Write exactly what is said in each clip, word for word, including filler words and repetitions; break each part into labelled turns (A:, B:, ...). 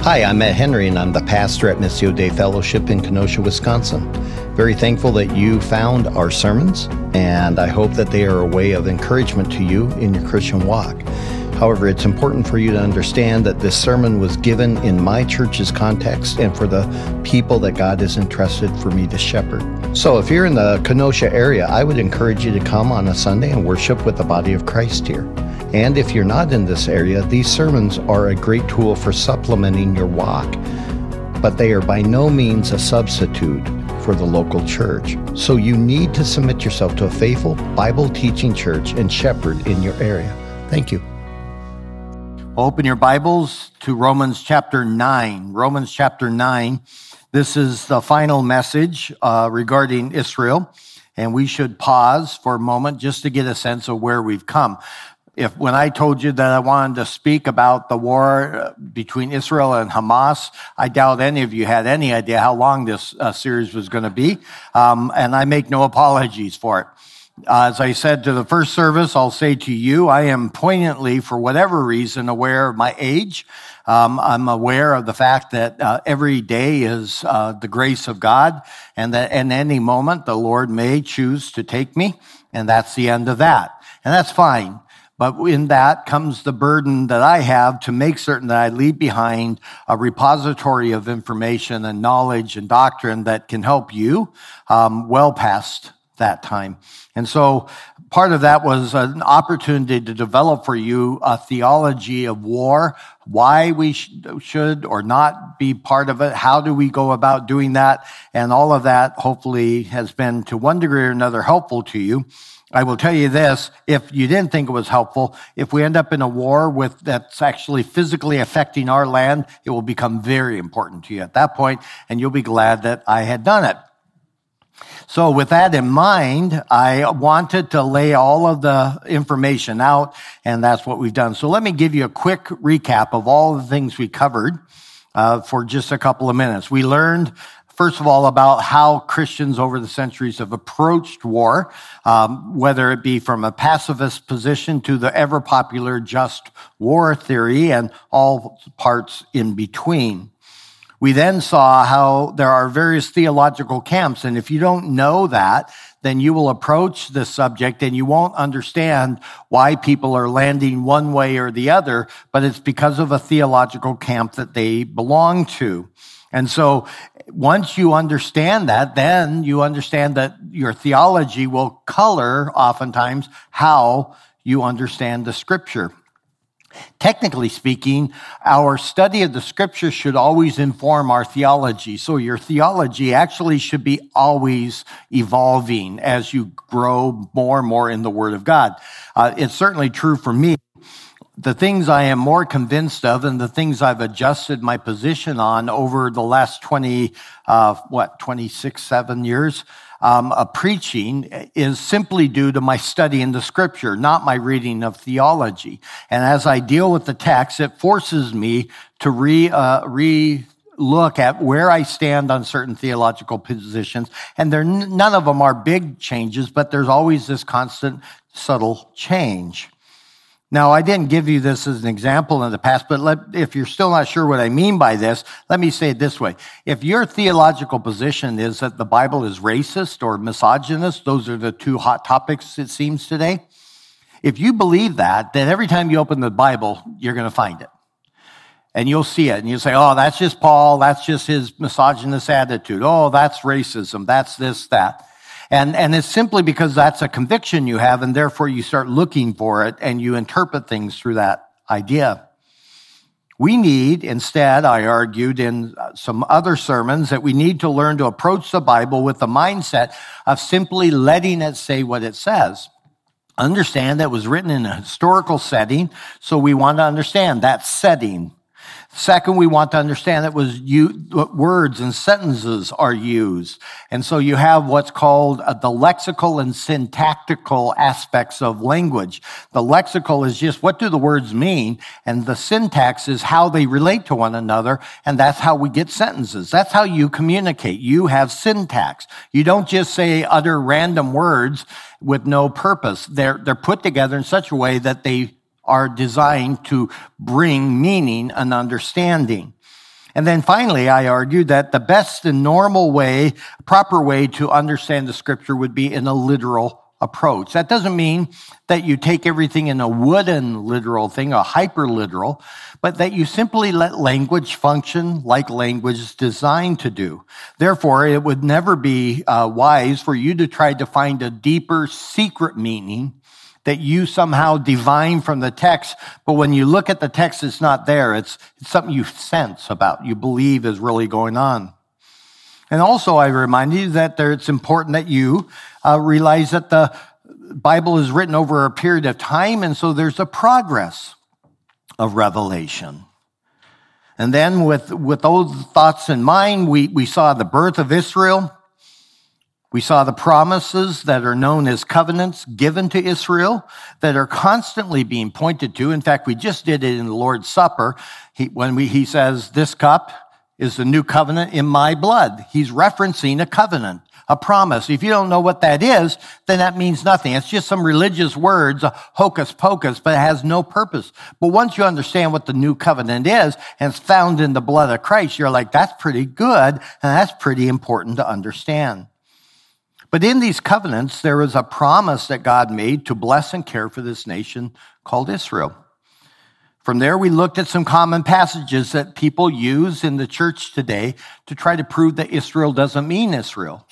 A: Hi, I'm Matt Henry, and I'm the pastor at Missio Dei Fellowship in Kenosha, Wisconsin. Very thankful that you found our sermons, and I hope that they are a way of encouragement to you in your Christian walk. However, it's important for you to understand that this sermon was given in my church's context and for the people that God has entrusted for me to shepherd. So if you're in the Kenosha area, I would encourage you to come on a Sunday and worship with the body of Christ here. And if you're not in this area, these sermons are a great tool for supplementing your walk, but they are by no means a substitute for the local church. So you need to submit yourself to a faithful, Bible-teaching church and shepherd in your area. Thank you.
B: Open your Bibles to Romans chapter nine. Romans chapter nine. This is the final message uh, regarding Israel, and we should pause for a moment just to get a sense of where we've come. If when I told you that I wanted to speak about the war between Israel and Hamas, I doubt any of you had any idea how long this uh, series was going to be, um, and I make no apologies for it. Uh, as I said to the first service, I'll say to you, I am poignantly, for whatever reason, aware of my age. Um, I'm aware of the fact that uh, every day is uh, the grace of God, and that in any moment the Lord may choose to take me, and that's the end of that. And that's fine. But in that comes the burden that I have to make certain that I leave behind a repository of information and knowledge and doctrine that can help you um, well past that time. And so part of that was an opportunity to develop for you a theology of war, why we sh- should or not be part of it, how do we go about doing that, and all of that hopefully has been to one degree or another helpful to you. I will tell you this, if you didn't think it was helpful, if we end up in a war with that's actually physically affecting our land, it will become very important to you at that point, and you'll be glad that I had done it. So with that in mind, I wanted to lay all of the information out, and that's what we've done. So let me give you a quick recap of all the things we covered uh, for just a couple of minutes. We learned, first of all, about how Christians over the centuries have approached war, um, whether it be from a pacifist position to the ever-popular just war theory and all parts in between. We then saw how there are various theological camps, and if you don't know that, then you will approach this subject and you won't understand why people are landing one way or the other, but it's because of a theological camp that they belong to. And so once you understand that, then you understand that your theology will color, oftentimes, how you understand the Scripture. Technically speaking, our study of the Scripture should always inform our theology. So your theology actually should be always evolving as you grow more and more in the Word of God. Uh, it's certainly true for me. The things I am more convinced of and the things I've adjusted my position on over the last twenty, uh, what, twenty-six, seven years um, of preaching is simply due to my study in the Scripture, not my reading of theology. And as I deal with the text, it forces me to re, uh, re look at where I stand on certain theological positions. And there, none of them are big changes, but there's always this constant, subtle change. Now, I didn't give you this as an example in the past, but let, if you're still not sure what I mean by this, let me say it this way. If your theological position is that the Bible is racist or misogynist, those are the two hot topics, it seems, today. If you believe that, then every time you open the Bible, you're going to find it. And you'll see it, and you'll say, oh, that's just Paul, that's just his misogynist attitude. Oh, that's racism, that's this, that. And, and it's simply because that's a conviction you have, and therefore you start looking for it, and you interpret things through that idea. We need, instead, I argued in some other sermons, that we need to learn to approach the Bible with the mindset of simply letting it say what it says. Understand that it was written in a historical setting, so we want to understand that setting. Second, we want to understand that was you, words and sentences are used. And so you have what's called uh, the lexical and syntactical aspects of language. The lexical is just what do the words mean, and the syntax is how they relate to one another, and that's how we get sentences. That's how you communicate. You have syntax. You don't just say utter random words with no purpose. They're, they're put together in such a way that they are designed to bring meaning and understanding. And then finally, I argued that the best and normal way, proper way to understand the scripture would be in a literal approach. That doesn't mean that you take everything in a wooden literal thing, a hyper literal, but that you simply let language function like language is designed to do. Therefore, it would never be uh, wise for you to try to find a deeper secret meaning that you somehow divine from the text, but when you look at the text, it's not there. It's, it's something you sense about, you believe is really going on. And also, I remind you that there, it's important that you uh, realize that the Bible is written over a period of time, and so there's a progress of revelation. And then with, with those thoughts in mind, we, we saw the birth of Israel. We saw the promises that are known as covenants given to Israel that are constantly being pointed to. In fact, we just did it in the Lord's Supper. He, when we, he says, this cup is the new covenant in my blood. He's referencing a covenant, a promise. If you don't know what that is, then that means nothing. It's just some religious words, a hocus pocus, but it has no purpose. But once you understand what the new covenant is, and it's found in the blood of Christ, you're like, that's pretty good, and that's pretty important to understand. But in these covenants, there is a promise that God made to bless and care for this nation called Israel. From there, we looked at some common passages that people use in the church today to try to prove that Israel doesn't mean Israel.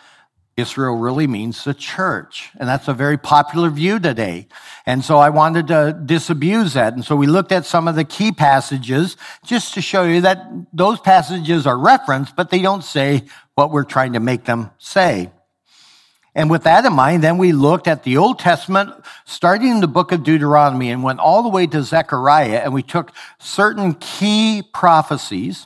B: Israel really means the church, and that's a very popular view today. And so I wanted to disabuse that. And so we looked at some of the key passages just to show you that those passages are referenced, but they don't say what we're trying to make them say. And with that in mind, then we looked at the Old Testament, starting in the book of Deuteronomy, and went all the way to Zechariah, and we took certain key prophecies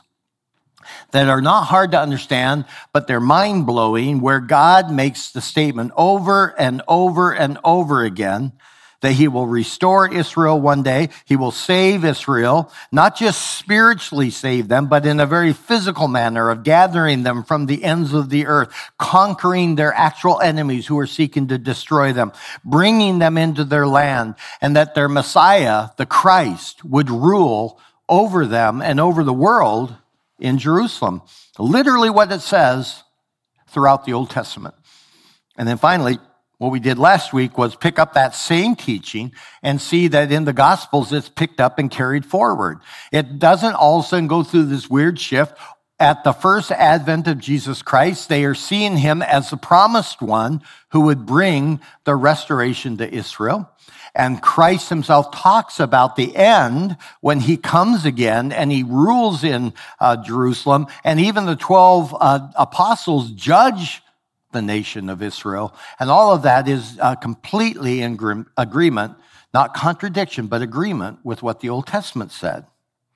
B: that are not hard to understand, but they're mind-blowing, where God makes the statement over and over and over again that he will restore Israel one day. He will save Israel, not just spiritually save them, but in a very physical manner of gathering them from the ends of the earth, conquering their actual enemies who are seeking to destroy them, bringing them into their land, and that their Messiah, the Christ, would rule over them and over the world in Jerusalem. Literally what it says throughout the Old Testament. And then finally, what we did last week was pick up that same teaching and see that in the Gospels it's picked up and carried forward. It doesn't all of a sudden go through this weird shift. At the first advent of Jesus Christ, they are seeing him as the promised one who would bring the restoration to Israel. And Christ himself talks about the end when he comes again and he rules in uh, Jerusalem. And even the twelve uh, apostles judge the nation of Israel. And all of that is uh, completely in gr- agreement, not contradiction, but agreement with what the Old Testament said.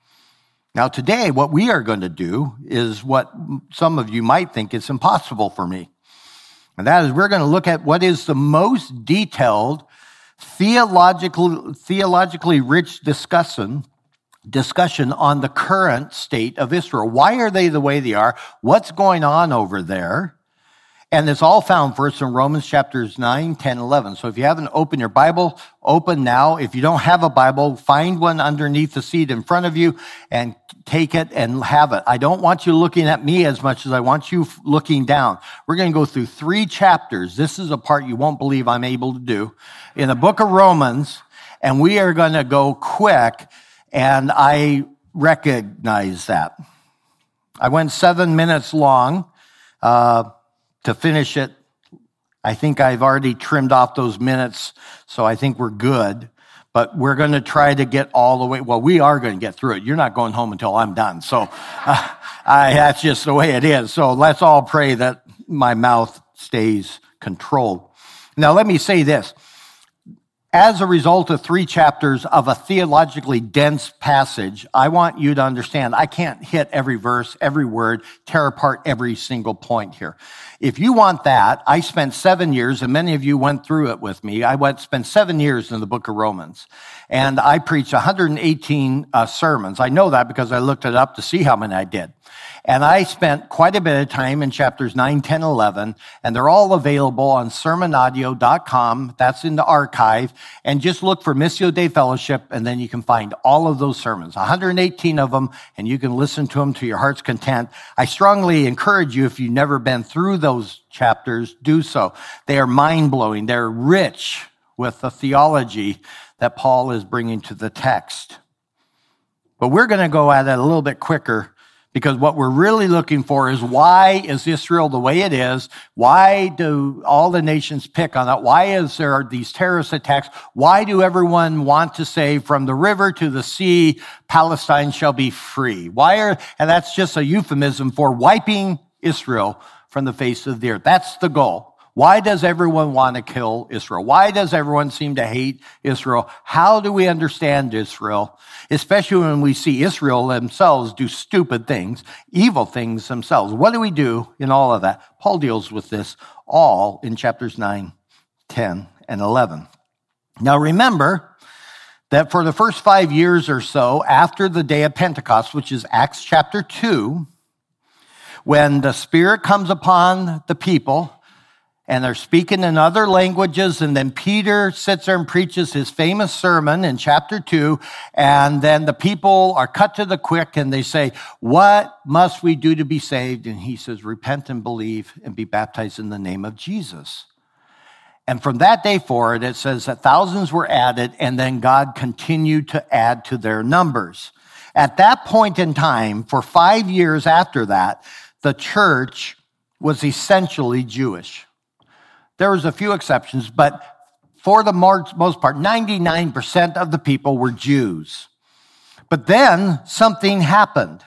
B: Now today, what we are going to do is what some of you might think is impossible for me. And that is we're going to look at what is the most detailed, theological, theologically rich discussion discussion on the current state of Israel. Why are they the way they are? What's going on over there? And it's all found first in Romans chapters nine, ten, eleven. So if you haven't opened your Bible, open now. If you don't have a Bible, find one underneath the seat in front of you and take it and have it. I don't want you looking at me as much as I want you looking down. We're going to go through three chapters. This is a part you won't believe I'm able to do in the book of Romans, and we are going to go quick, and I recognize that. I went seven minutes long, uh, to finish it. I think I've already trimmed off those minutes, so I think we're good. But we're going to try to get all the way. Well, we are going to get through it. You're not going home until I'm done. So uh, I, that's just the way it is. So let's all pray that my mouth stays controlled. Now, let me say this. As a result of three chapters of a theologically dense passage, I want you to understand I can't hit every verse, every word, tear apart every single point here. If you want that, I spent seven years, and many of you went through it with me. I went spent seven years in the book of Romans, and I preached one hundred eighteen uh, sermons. I know that because I looked it up to see how many I did. And I spent quite a bit of time in chapters nine, ten, eleven, and they're all available on sermon audio dot com. That's in the archive. And just look for Missio Dei Fellowship, and then you can find all of those sermons, one hundred eighteen of them, and you can listen to them to your heart's content. I strongly encourage you, if you've never been through those chapters, do so. They are mind-blowing. They're rich with the theology that Paul is bringing to the text. But we're going to go at it a little bit quicker, because what we're really looking for is, why is Israel the way it is? Why do all the nations pick on it? Why is there these terrorist attacks? Why do everyone want to say, from the river to the sea, Palestine shall be free? Why are, and that's just a euphemism for wiping Israel from the face of the earth. That's the goal. Why does everyone want to kill Israel? Why does everyone seem to hate Israel? How do we understand Israel? Especially when we see Israel themselves do stupid things, evil things themselves. What do we do in all of that? Paul deals with this all in chapters nine, ten, and eleven. Now remember that for the first five years or so after the day of Pentecost, which is Acts chapter two, when the Spirit comes upon the people, and they're speaking in other languages, and then Peter sits there and preaches his famous sermon in chapter two, and then the people are cut to the quick, and they say, what must we do to be saved? And he says, repent and believe and be baptized in the name of Jesus. And from that day forward, it says that thousands were added, and then God continued to add to their numbers. At that point in time, for five years after that, the church was essentially Jewish. There was a few exceptions, but for the most part, ninety-nine percent of the people were Jews. But then something happened.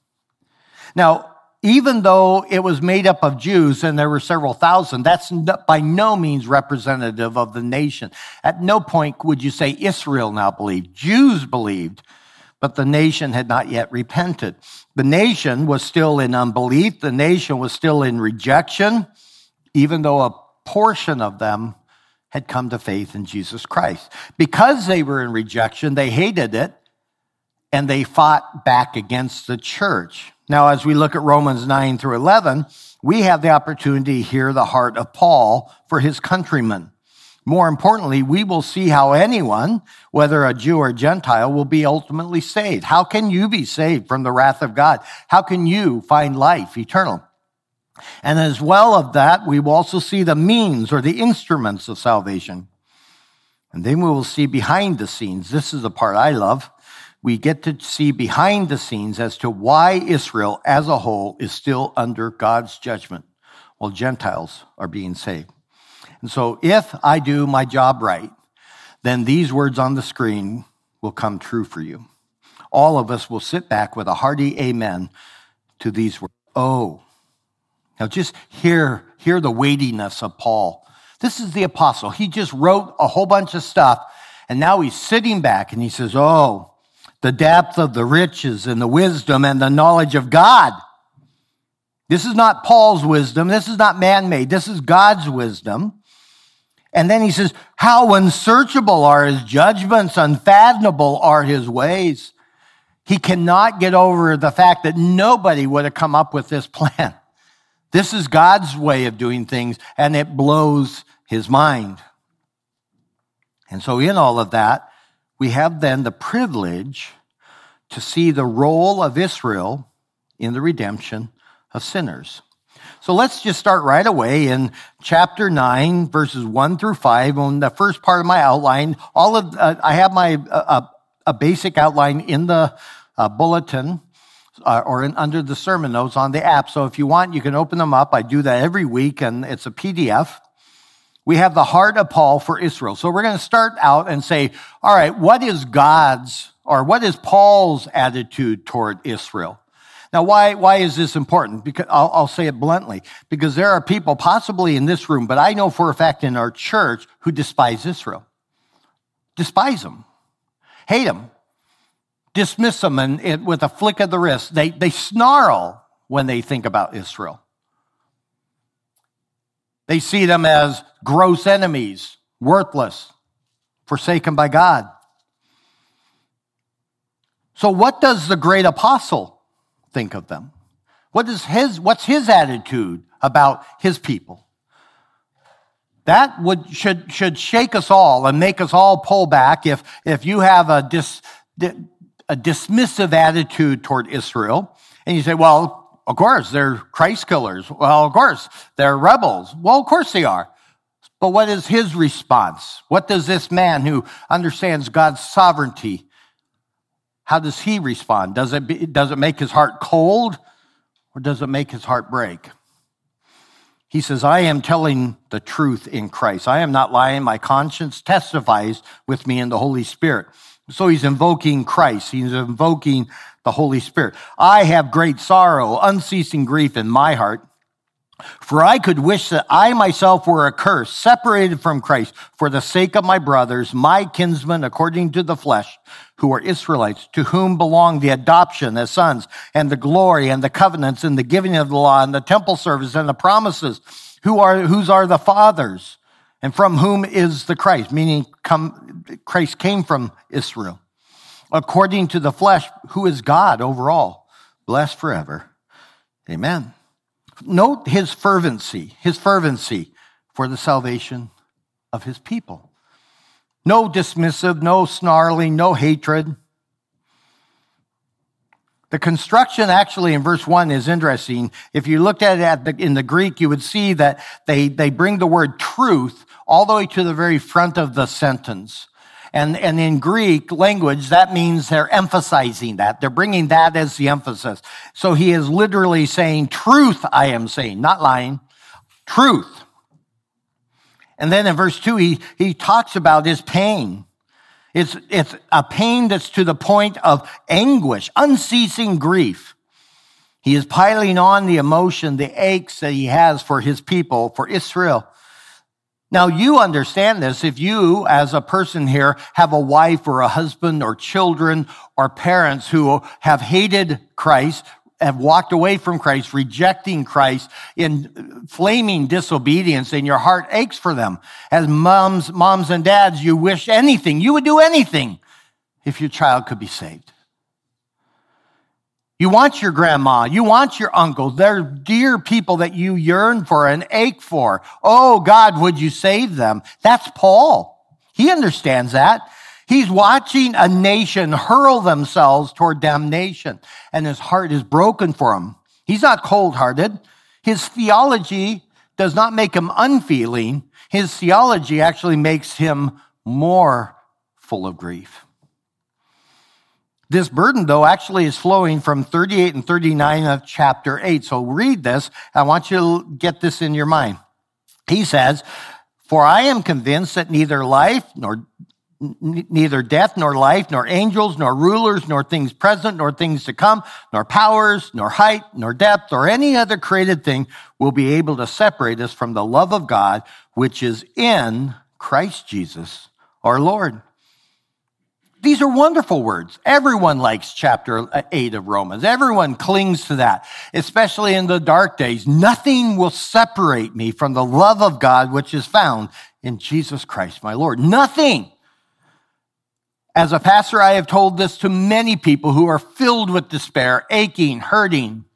B: Now, even though it was made up of Jews and there were several thousand, that's by no means representative of the nation. At no point would you say Israel now believed. Jews believed, but the nation had not yet repented. The nation was still in unbelief. The nation was still in rejection, even though a portion of them had come to faith in Jesus Christ. Because they were in rejection, they hated it, and they fought back against the church. Now, as we look at Romans nine through eleven, we have the opportunity to hear the heart of Paul for his countrymen. More importantly, we will see how anyone, whether a Jew or Gentile, will be ultimately saved. How can you be saved from the wrath of God? How can you find life eternal? And as well of that, we will also see the means or the instruments of salvation. And then we will see behind the scenes. This is the part I love. We get to see behind the scenes as to why Israel as a whole is still under God's judgment while Gentiles are being saved. And so if I do my job right, then these words on the screen will come true for you. All of us will sit back with a hearty amen to these words. Oh, now just hear, hear the weightiness of Paul. This is the apostle. He just wrote a whole bunch of stuff, and now he's sitting back and he says, oh, the depth of the riches and the wisdom and the knowledge of God. This is not Paul's wisdom. This is not man-made. This is God's wisdom. And then he says, how unsearchable are his judgments, unfathomable are his ways. He cannot get over the fact that nobody would have come up with this plan. This is God's way of doing things, and it blows his mind. And so in all of that, we have then the privilege to see the role of Israel in the redemption of sinners. So let's just start right away in chapter nine, verses one through five. On the first part of my outline, all of uh, I have my uh, a basic outline in the uh, bulletin. Uh, or in, under the sermon notes on the app. So if you want, you can open them up. I do that every week, and it's a P D F. We have the heart of Paul for Israel. So we're going to start out and say, all right, what is God's, or what is Paul's attitude toward Israel? Now, why, why is this important? Because I'll, I'll say it bluntly. Because there are people, possibly in this room, but I know for a fact in our church, who despise Israel. Despise them. Hate them. Dismiss them and it, with a flick of the wrist. They, they snarl when they think about Israel. They see them as gross enemies, worthless, forsaken by God. So what does the great apostle think of them? What is his, what's his attitude about his people? That would should should shake us all and make us all pull back if if you have a dis, a dismissive attitude toward Israel and you say, well, of course they're Christ killers. Well, of course they're rebels. Well, of course they are. But what is his response? What does this man who understands God's sovereignty, how does he respond? Does it be, does it make his heart cold or does it make his heart break? He says, I am telling the truth in Christ. I am not lying. My conscience testifies with me in the Holy Spirit. So he's invoking Christ. He's invoking the Holy Spirit. I have great sorrow, unceasing grief in my heart. For I could wish that I myself were accursed, separated from Christ, for the sake of my brothers, my kinsmen according to the flesh, who are Israelites, to whom belong the adoption as sons, and the glory, and the covenants, and the giving of the law, and the temple service, and the promises, who are whose are the fathers, and from whom is the Christ, meaning come, Christ came from Israel, according to the flesh, who is God over all, blessed forever. Amen. Note his fervency, his fervency for the salvation of his people. No dismissive, no snarling, no hatred. The construction actually in verse one is interesting. If you looked at it at the, in the Greek, you would see that they, they bring the word truth all the way to the very front of the sentence. And, and in Greek language, that means they're emphasizing that. They're bringing that as the emphasis. So he is literally saying, truth I am saying, not lying, truth. And then in verse two, he, he talks about his pain. It's, it's a pain that's to the point of anguish, unceasing grief. He is piling on the emotion, the aches that he has for his people, for Israel. Now, you understand this if you, as a person here, have a wife or a husband or children or parents who have hated Christ, have walked away from Christ, rejecting Christ in flaming disobedience, and your heart aches for them. As moms, moms and dads, you wish anything, you would do anything if your child could be saved. You want your grandma, you want your uncle. They're dear people that you yearn for and ache for. Oh, God, would you save them? That's Paul. He understands that. He's watching a nation hurl themselves toward damnation, and his heart is broken for them. He's not cold-hearted. His theology does not make him unfeeling. His theology actually makes him more full of grief. This burden, though, actually is flowing from thirty-eight and thirty-nine of chapter eight. So read this. I want you to get this in your mind. He says, for I am convinced that neither life, nor n- neither death, nor life, nor angels, nor rulers, nor things present, nor things to come, nor powers, nor height, nor depth, or any other created thing will be able to separate us from the love of God, which is in Christ Jesus, our Lord. These are wonderful words. Everyone likes chapter eight of Romans. Everyone clings to that, especially in the dark days. Nothing will separate me from the love of God, which is found in Jesus Christ, my Lord. Nothing. As a pastor, I have told this to many people who are filled with despair, aching, hurting.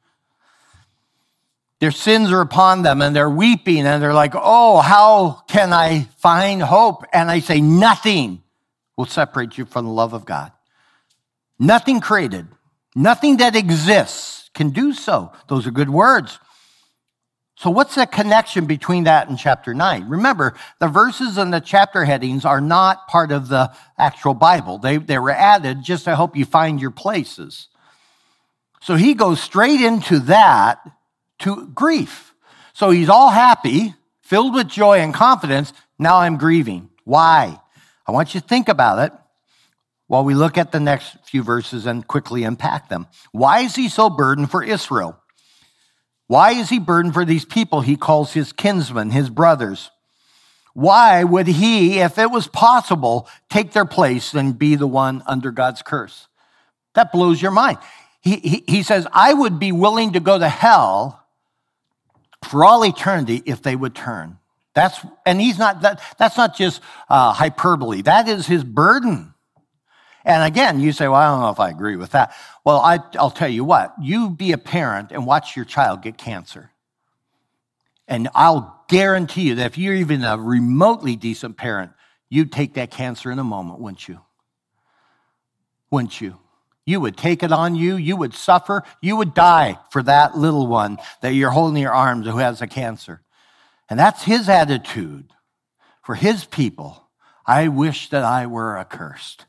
B: Their sins are upon them and they're weeping and they're like, oh, how can I find hope? And I say, nothing will separate you from the love of God. Nothing created, nothing that exists can do so. Those are good words. So what's the connection between that and chapter nine? Remember, the verses and the chapter headings are not part of the actual Bible. They, they were added just to help you find your places. So he goes straight into that to grief. So he's all happy, filled with joy and confidence. Now I'm grieving. Why? I want you to think about it while we look at the next few verses and quickly unpack them. Why is he so burdened for Israel? Why is he burdened for these people he calls his kinsmen, his brothers? Why would he, if it was possible, take their place and be the one under God's curse? That blows your mind. He, he, he says, I would be willing to go to hell for all eternity if they would turn. That's, and he's not, that, that's not just uh, hyperbole. That is his burden. And again, you say, well, I don't know if I agree with that. Well, I, I'll tell you what, you be a parent and watch your child get cancer. And I'll guarantee you that if you're even a remotely decent parent, you'd take that cancer in a moment, wouldn't you? Wouldn't you? You would take it on you. You would suffer. You would die for that little one that you're holding in your arms who has a cancer. And that's his attitude for his people. I wish that I were accursed.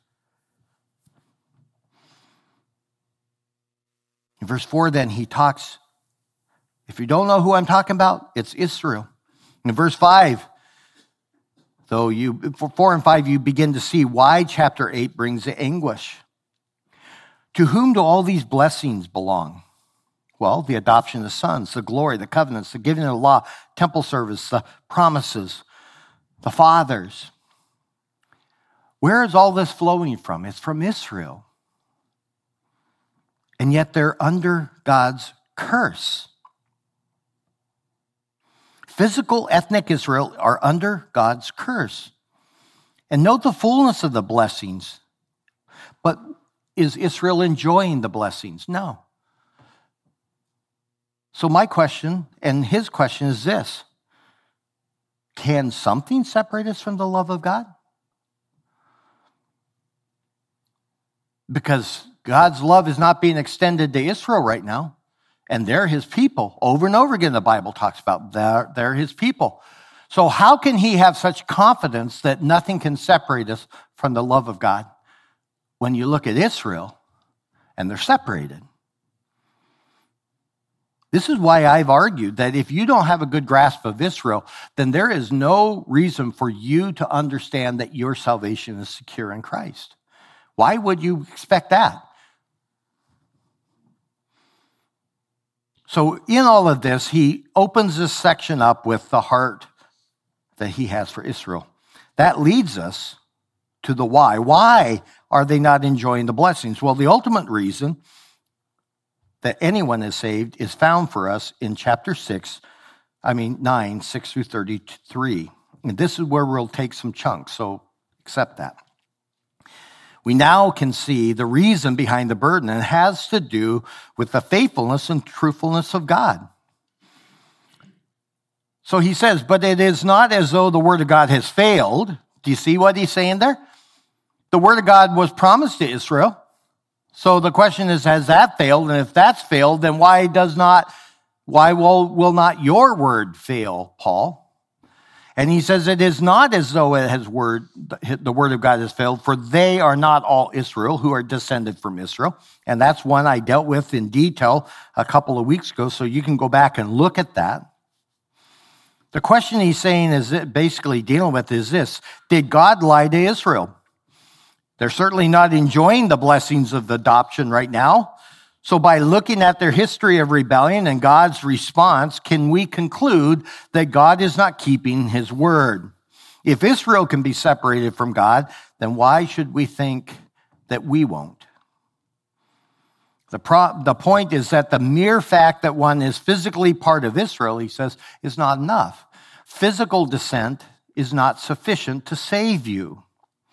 B: In verse four, then, he talks, if you don't know who I'm talking about, it's Israel. In verse five, though you, for four and five, you begin to see why chapter eight brings the anguish. To whom do all these blessings belong? Well, the adoption of sons, the glory, the covenants, the giving of the law, temple service, the promises, the fathers. Where is all this flowing from? It's from Israel. And yet they're under God's curse. Physical, ethnic Israel are under God's curse. And note the fullness of the blessings. But is Israel enjoying the blessings? No. So my question and his question is this. Can something separate us from the love of God? Because God's love is not being extended to Israel right now. And they're his people. Over and over again, the Bible talks about they're, they're his people. So how can he have such confidence that nothing can separate us from the love of God when you look at Israel and they're separated? This is why I've argued that if you don't have a good grasp of Israel, then there is no reason for you to understand that your salvation is secure in Christ. Why would you expect that? So in all of this, he opens this section up with the heart that he has for Israel. That leads us to the why. Why are they not enjoying the blessings? Well, the ultimate reason that anyone is saved is found for us in chapter six, I mean nine, six through thirty-three. And this is where we'll take some chunks, so accept that. We now can see the reason behind the burden, and it has to do with the faithfulness and truthfulness of God. So he says, but it is not as though the word of God has failed. Do you see what he's saying there? The word of God was promised to Israel. So the question is, has that failed? And if that's failed, then why does not, why will, will not your word fail, Paul? And he says, it is not as though it has word, the word of God has failed, for they are not all Israel who are descended from Israel. And that's one I dealt with in detail a couple of weeks ago, so you can go back and look at that. The question he's saying is basically dealing with is this: did God lie to Israel? They're certainly not enjoying the blessings of adoption right now. So by looking at their history of rebellion and God's response, can we conclude that God is not keeping his word? If Israel can be separated from God, then why should we think that we won't? The, pro- the point is that the mere fact that one is physically part of Israel, he says, is not enough. Physical descent is not sufficient to save you.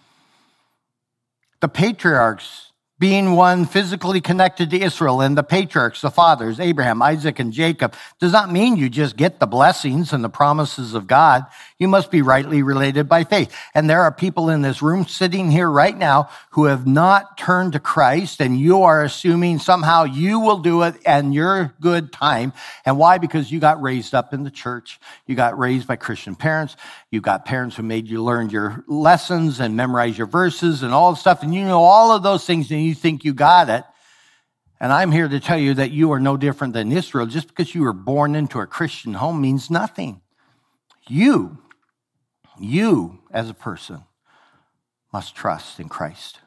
B: The patriarchs, being one physically connected to Israel, and the patriarchs, the fathers, Abraham, Isaac, and Jacob, does not mean you just get the blessings and the promises of God. You must be rightly related by faith. And there are people in this room sitting here right now who have not turned to Christ, and you are assuming somehow you will do it and your good time. And why? Because you got raised up in the church. You got raised by Christian parents. You got parents who made you learn your lessons and memorize your verses and all the stuff. And you know all of those things, and you think you got it. And I'm here to tell you that you are no different than Israel. Just because you were born into a Christian home means nothing. You, you as a person must trust in Christ.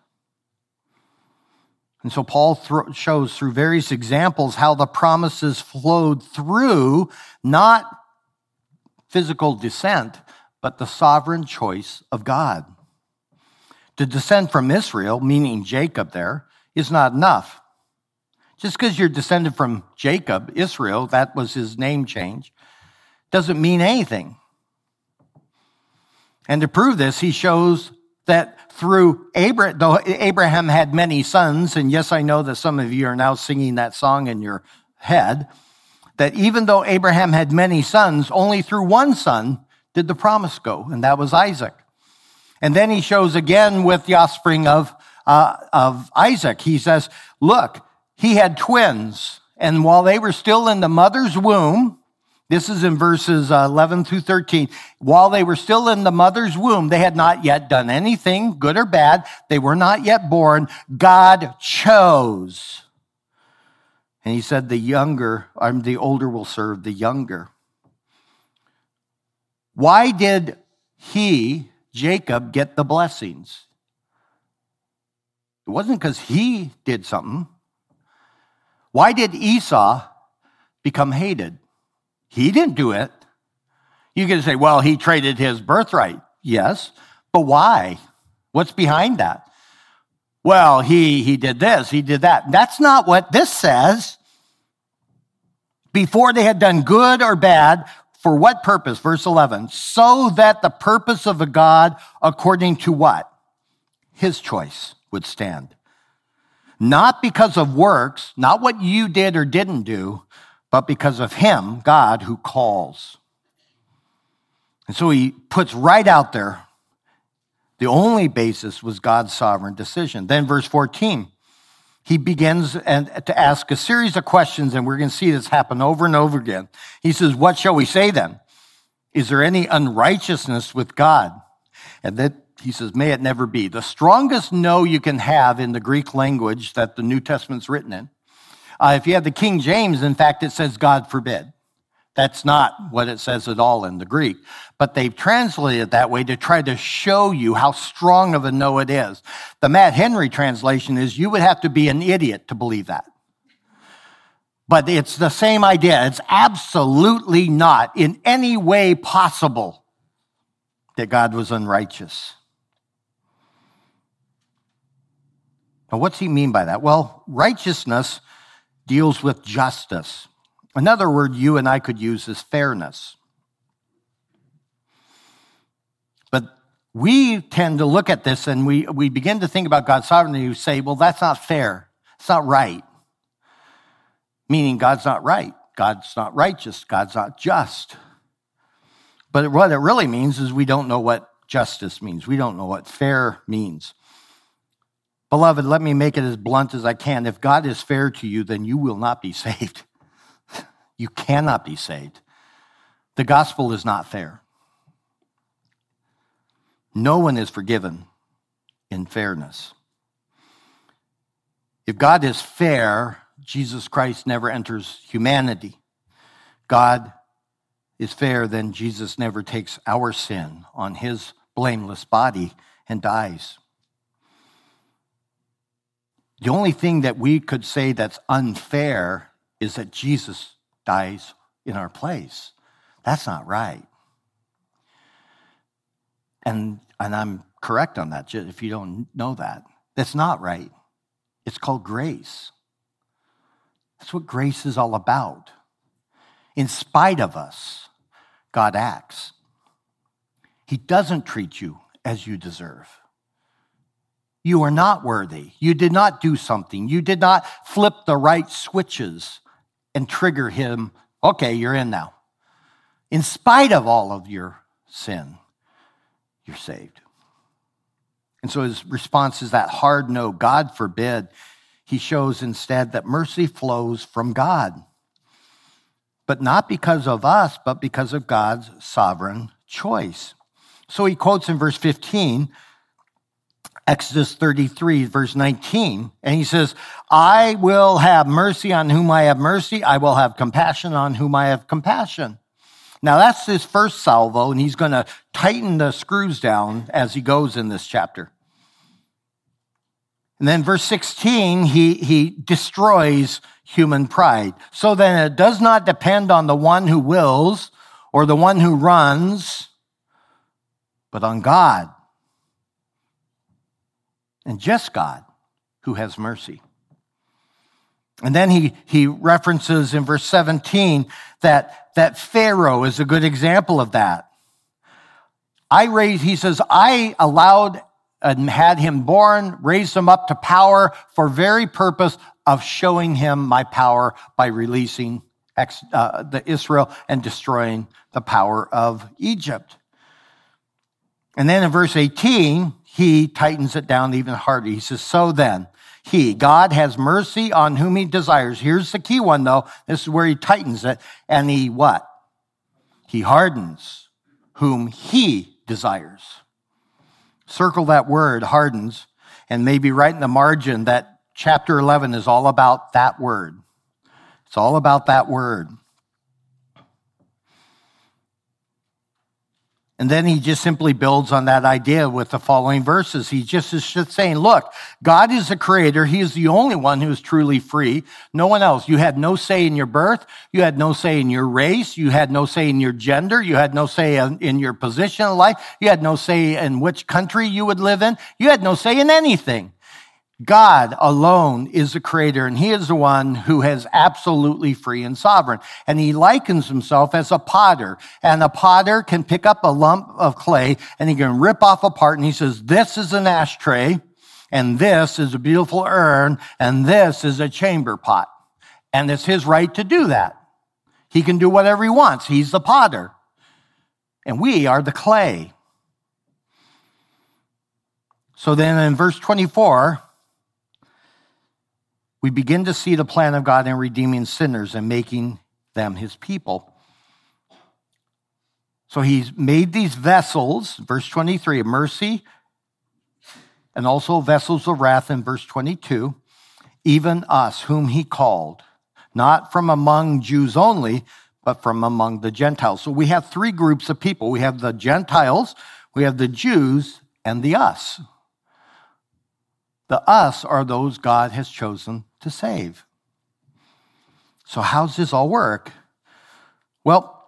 B: And so Paul th- shows through various examples how the promises flowed through not physical descent, but the sovereign choice of God. To descend from Israel, meaning Jacob there, is not enough. Just because you're descended from Jacob, Israel, that was his name change, doesn't mean anything. And to prove this, he shows that through Abraham, though Abraham had many sons, and yes, I know that some of you are now singing that song in your head, that even though Abraham had many sons, only through one son did the promise go, and that was Isaac. And then he shows again with the offspring of, uh, of Isaac. He says, look, he had twins, and while they were still in the mother's womb, this is in verses eleven through thirteen. While they were still in the mother's womb, they had not yet done anything, good or bad. They were not yet born. God chose. And he said, the younger, or the older will serve the younger. Why did he, Jacob, get the blessings? It wasn't because he did something. Why did Esau become hated? He didn't do it. You can say, well, he traded his birthright. Yes, but why? What's behind that? Well, he, he did this, he did that. That's not what this says. Before they had done good or bad, for what purpose? Verse eleven, so that the purpose of a God according to what? His choice would stand. Not because of works, not what you did or didn't do, but because of him, God, who calls. And so he puts right out there, the only basis was God's sovereign decision. Then verse fourteen, he begins to ask a series of questions, and we're going to see this happen over and over again. He says, what shall we say then? Is there any unrighteousness with God? And that he says, may it never be. The strongest no you can have in the Greek language that the New Testament's written in. Uh, if you have the King James, in fact, it says, God forbid. That's not what it says at all in the Greek. But they've translated it that way to try to show you how strong of a no it is. The Matt Henry translation is, you would have to be an idiot to believe that. But it's the same idea. It's absolutely not in any way possible that God was unrighteous. Now, what's he mean by that? Well, righteousness deals with justice. Another word you and I could use is fairness. But we tend to look at this and we, we begin to think about God's sovereignty and say, well, that's not fair. It's not right. Meaning God's not right. God's not righteous. God's not just. But what it really means is we don't know what justice means. We don't know what fair means. Beloved, let me make it as blunt as I can. If God is fair to you, then you will not be saved. You cannot be saved. The gospel is not fair. No one is forgiven in fairness. If God is fair, Jesus Christ never enters humanity. God is fair, then Jesus never takes our sin on his blameless body and dies. The only thing that we could say that's unfair is that Jesus dies in our place. That's not right. And, and I'm correct on that, if you don't know that. That's not right. It's called grace. That's what grace is all about. In spite of us, God acts. He doesn't treat you as you deserve. You are not worthy. You did not do something. You did not flip the right switches and trigger him. Okay, you're in now. In spite of all of your sin, you're saved. And so his response is that hard no, God forbid. He shows instead that mercy flows from God. But not because of us, but because of God's sovereign choice. So he quotes in verse fifteen, Exodus thirty-three, verse nineteen, and he says, I will have mercy on whom I have mercy. I will have compassion on whom I have compassion. Now, that's his first salvo, and he's going to tighten the screws down as he goes in this chapter. And then verse sixteen, he, he destroys human pride. So then it does not depend on the one who wills or the one who runs, but on God. And just God who has mercy. And then he, he references in verse seventeen that, that Pharaoh is a good example of that. I raised, he says, I allowed and had him born, raised him up to power for very purpose of showing him my power by releasing ex, uh, the Israel and destroying the power of Egypt. And then in verse eighteen, he tightens it down even harder. He says, so then, he, God, has mercy on whom he desires. Here's the key one, though. This is where he tightens it. And he what? He hardens whom he desires. Circle that word, hardens, and maybe write in the margin that chapter eleven is all about that word. It's all about that word. And then he just simply builds on that idea with the following verses. He just is just saying, look, God is the creator. He is the only one who is truly free. No one else. You had no say in your birth. You had no say in your race. You had no say in your gender. You had no say in your position in life. You had no say in which country you would live in. You had no say in anything. God alone is the creator, and he is the one who is absolutely free and sovereign. And he likens himself as a potter. And a potter can pick up a lump of clay, and he can rip off a part, and he says, this is an ashtray, and this is a beautiful urn, and this is a chamber pot. And it's his right to do that. He can do whatever he wants. He's the potter. And we are the clay. So then in verse twenty-four, we begin to see the plan of God in redeeming sinners and making them his people. So he's made these vessels, verse twenty-three, of mercy, and also vessels of wrath in verse twenty-two, even us, whom he called, not from among Jews only, but from among the Gentiles. So we have three groups of people. We have the Gentiles, we have the Jews, and the us. The us are those God has chosen to save. So how does this all work? Well,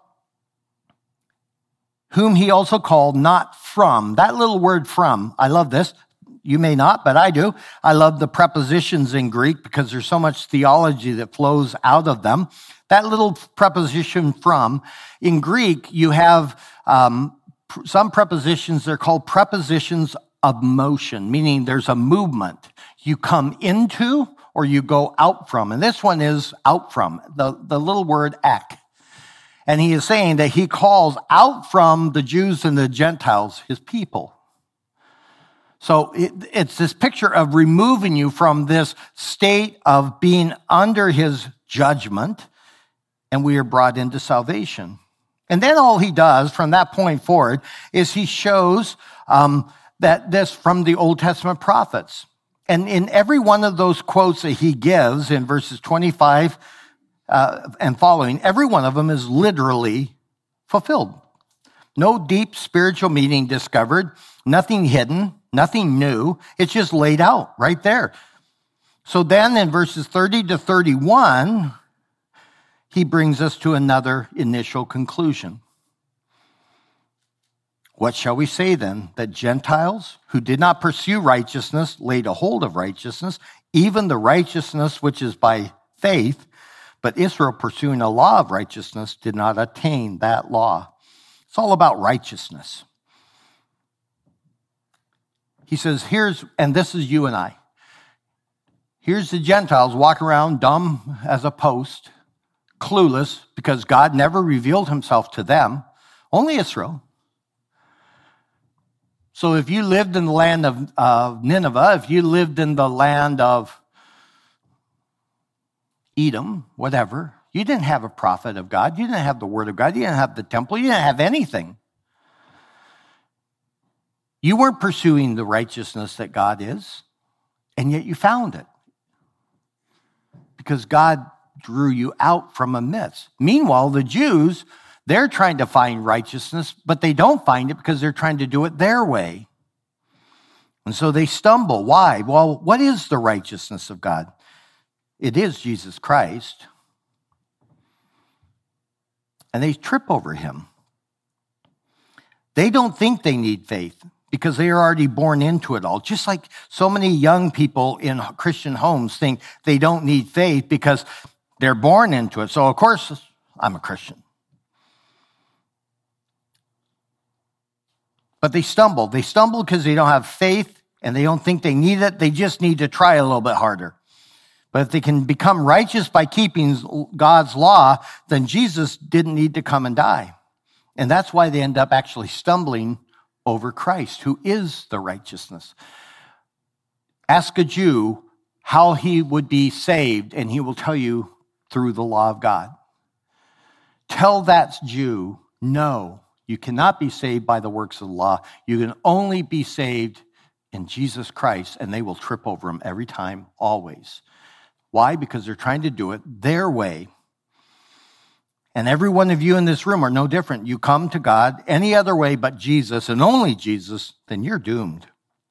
B: whom he also called not from. That little word from, I love this. You may not, but I do. I love the prepositions in Greek because there's so much theology that flows out of them. That little preposition from, in Greek, you have um, some prepositions, they're called prepositions of motion, meaning there's a movement. You come into or you go out from. And this one is out from, the, the little word ek. And he is saying that he calls out from the Jews and the Gentiles his people. So it, it's this picture of removing you from this state of being under his judgment, and we are brought into salvation. And then all he does from that point forward is he shows um, that this from the Old Testament prophets. And in every one of those quotes that he gives in verses twenty-five uh, and following, every one of them is literally fulfilled. No deep spiritual meaning discovered, nothing hidden, nothing new. It's just laid out right there. So then in verses thirty to thirty-one, he brings us to another initial conclusion. What shall we say then? That Gentiles who did not pursue righteousness laid a hold of righteousness, even the righteousness which is by faith, but Israel pursuing a law of righteousness did not attain that law. It's all about righteousness. He says, here's, and this is you and I. Here's the Gentiles walking around dumb as a post, clueless, because God never revealed himself to them, only Israel. So if you lived in the land of uh, Nineveh, if you lived in the land of Edom, whatever, you didn't have a prophet of God. You didn't have the word of God. You didn't have the temple. You didn't have anything. You weren't pursuing the righteousness that God is, and yet you found it because God drew you out from amidst. Meanwhile, the Jews, they're trying to find righteousness, but they don't find it because they're trying to do it their way. And so they stumble. Why? Well, what is the righteousness of God? It is Jesus Christ. And they trip over him. They don't think they need faith because they are already born into it all. Just like so many young people in Christian homes think they don't need faith because they're born into it. So, of course, I'm a Christian. But they stumble. They stumble because they don't have faith and they don't think they need it. They just need to try a little bit harder. But if they can become righteous by keeping God's law, then Jesus didn't need to come and die. And that's why they end up actually stumbling over Christ, who is the righteousness. Ask a Jew how he would be saved, and he will tell you through the law of God. Tell that Jew, no, you cannot be saved by the works of the law. You can only be saved in Jesus Christ, and they will trip over him every time, always. Why? Because they're trying to do it their way. And every one of you in this room are no different. You come to God any other way but Jesus, and only Jesus, then you're doomed.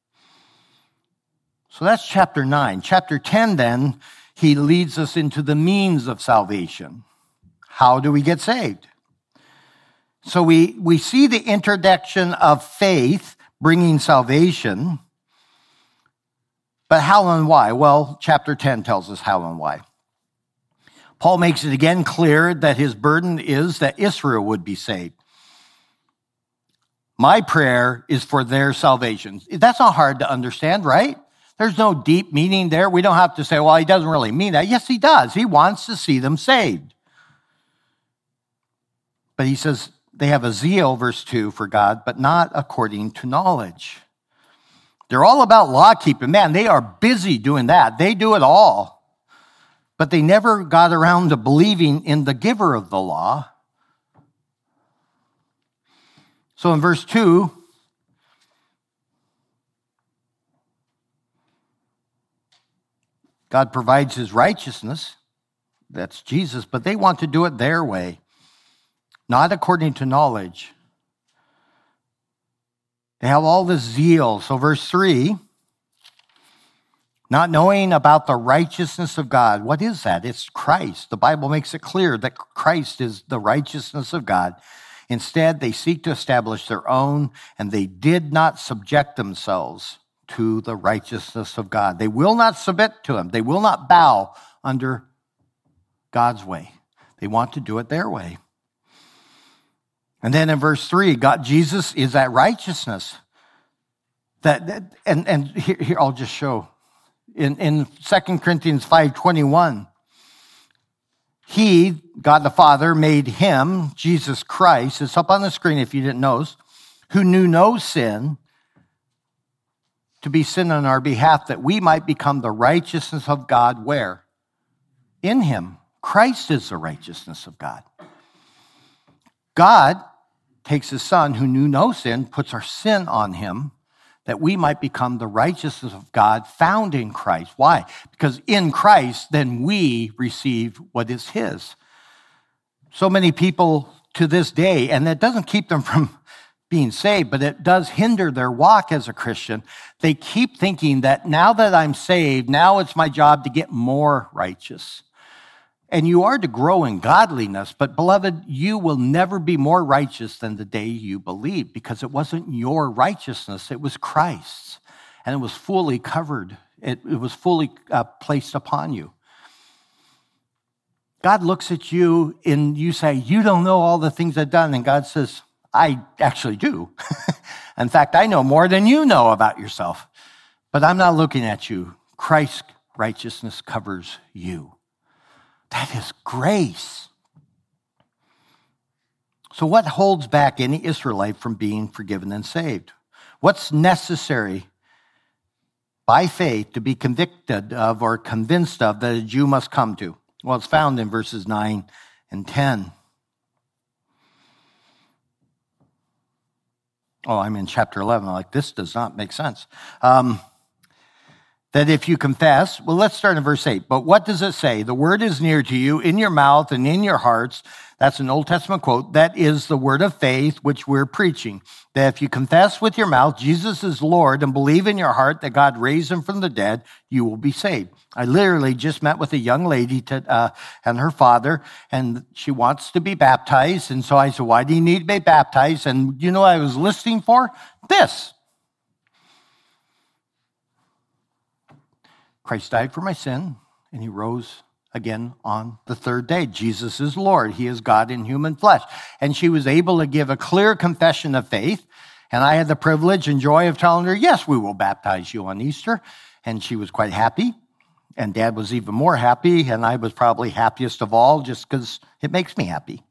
B: So that's chapter nine. Chapter ten, then, he leads us into the means of salvation. How do we get saved? So we, we see the introduction of faith bringing salvation. But how and why? Well, chapter ten tells us how and why. Paul makes it again clear that his burden is that Israel would be saved. My prayer is for their salvation. That's not hard to understand, right? There's no deep meaning there. We don't have to say, well, he doesn't really mean that. Yes, he does. He wants to see them saved. But he says they have a zeal, verse two, for God, but not according to knowledge. They're all about law keeping. Man, they are busy doing that. They do it all. But they never got around to believing in the giver of the law. So in verse two, God provides his righteousness. That's Jesus. But they want to do it their way, not according to knowledge. They have all this zeal. So verse three, not knowing about the righteousness of God. What is that? It's Christ. The Bible makes it clear that Christ is the righteousness of God. Instead, they seek to establish their own, and they did not subject themselves to the righteousness of God. They will not submit to him. They will not bow under God's way. They want to do it their way. And then in verse three, God, Jesus is that righteousness. That, that and, and here, here I'll just show. In, in Second Corinthians five twenty-one, he, God the Father, made him, Jesus Christ, it's up on the screen if you didn't notice, who knew no sin, to be sin on our behalf, that we might become the righteousness of God. Where? In him. Christ is the righteousness of God. God takes his son who knew no sin, puts our sin on him, that we might become the righteousness of God found in Christ. Why? Because in Christ, then we receive what is his. So many people to this day, and that doesn't keep them from being saved, but it does hinder their walk as a Christian. They keep thinking that now that I'm saved, now it's my job to get more righteous. And you are to grow in godliness, but beloved, you will never be more righteous than the day you believed, because it wasn't your righteousness, it was Christ's. And it was fully covered. It, it was fully uh, placed upon you. God looks at you and you say, you don't know all the things I've done. And God says, I actually do. In fact, I know more than you know about yourself. But I'm not looking at you. Christ's righteousness covers you. That is grace. So what holds back any Israelite from being forgiven and saved? What's necessary by faith to be convicted of or convinced of that a Jew must come to? Well, it's found in verses nine and ten. Oh, I'm in chapter eleven. I'm like, this does not make sense. Um, that if you confess, well, let's start in verse eight. But what does it say? The word is near to you, in your mouth and in your hearts. That's an Old Testament quote. That is the word of faith which we're preaching. That if you confess with your mouth Jesus is Lord and believe in your heart that God raised him from the dead, you will be saved. I literally just met with a young lady to, uh, and her father, and she wants to be baptized. And so I said, why do you need to be baptized? And you know what I was listening for? This. Christ died for my sin, and he rose again on the third day. Jesus is Lord. He is God in human flesh. And she was able to give a clear confession of faith. And I had the privilege and joy of telling her, yes, we will baptize you on Easter. And she was quite happy. And Dad was even more happy. And I was probably happiest of all just because it makes me happy.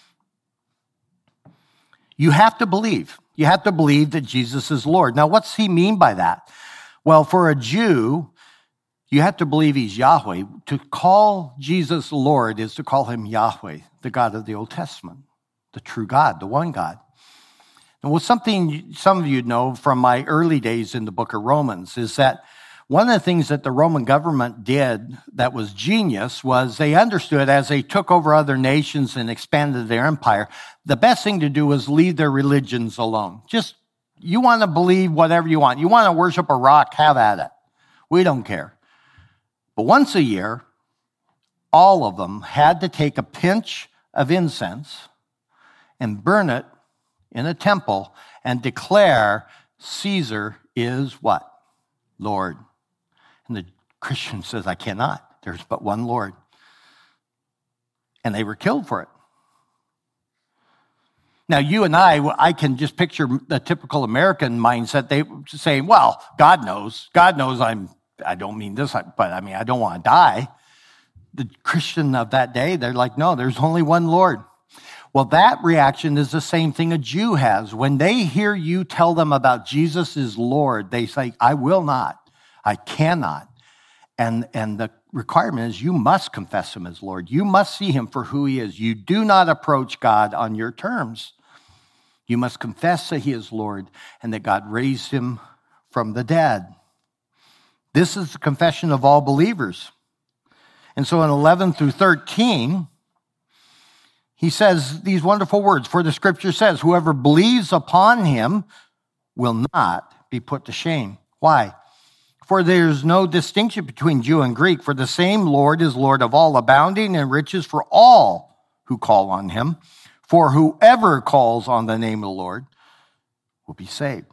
B: You have to believe. You have to believe that Jesus is Lord. Now, what's he mean by that? Well, for a Jew, you have to believe he's Yahweh. To call Jesus Lord is to call him Yahweh, the God of the Old Testament, the true God, the one God. And well, something some of you know from my early days in the book of Romans is that one of the things that the Roman government did that was genius was they understood as they took over other nations and expanded their empire, the best thing to do was leave their religions alone. Just, you want to believe whatever you want. You want to worship a rock, have at it. We don't care. But once a year, all of them had to take a pinch of incense and burn it in a temple and declare Caesar is what? Lord. And the Christian says, I cannot. There's but one Lord. And they were killed for it. Now, you and I, I can just picture the typical American mindset. They say, well, God knows. God knows I'm, I don't mean this, but I mean, I don't want to die. The Christian of that day, they're like, no, there's only one Lord. Well, that reaction is the same thing a Jew has. When they hear you tell them about Jesus is Lord, they say, I will not. I cannot. And, and the requirement is you must confess him as Lord. You must see him for who he is. You do not approach God on your terms. You must confess that he is Lord and that God raised him from the dead. This is the confession of all believers. And so in eleven through thirteen, he says these wonderful words, for the scripture says, whoever believes upon him will not be put to shame. Why? For there is no distinction between Jew and Greek, for the same Lord is Lord of all, abounding in riches for all who call on him. For whoever calls on the name of the Lord will be saved.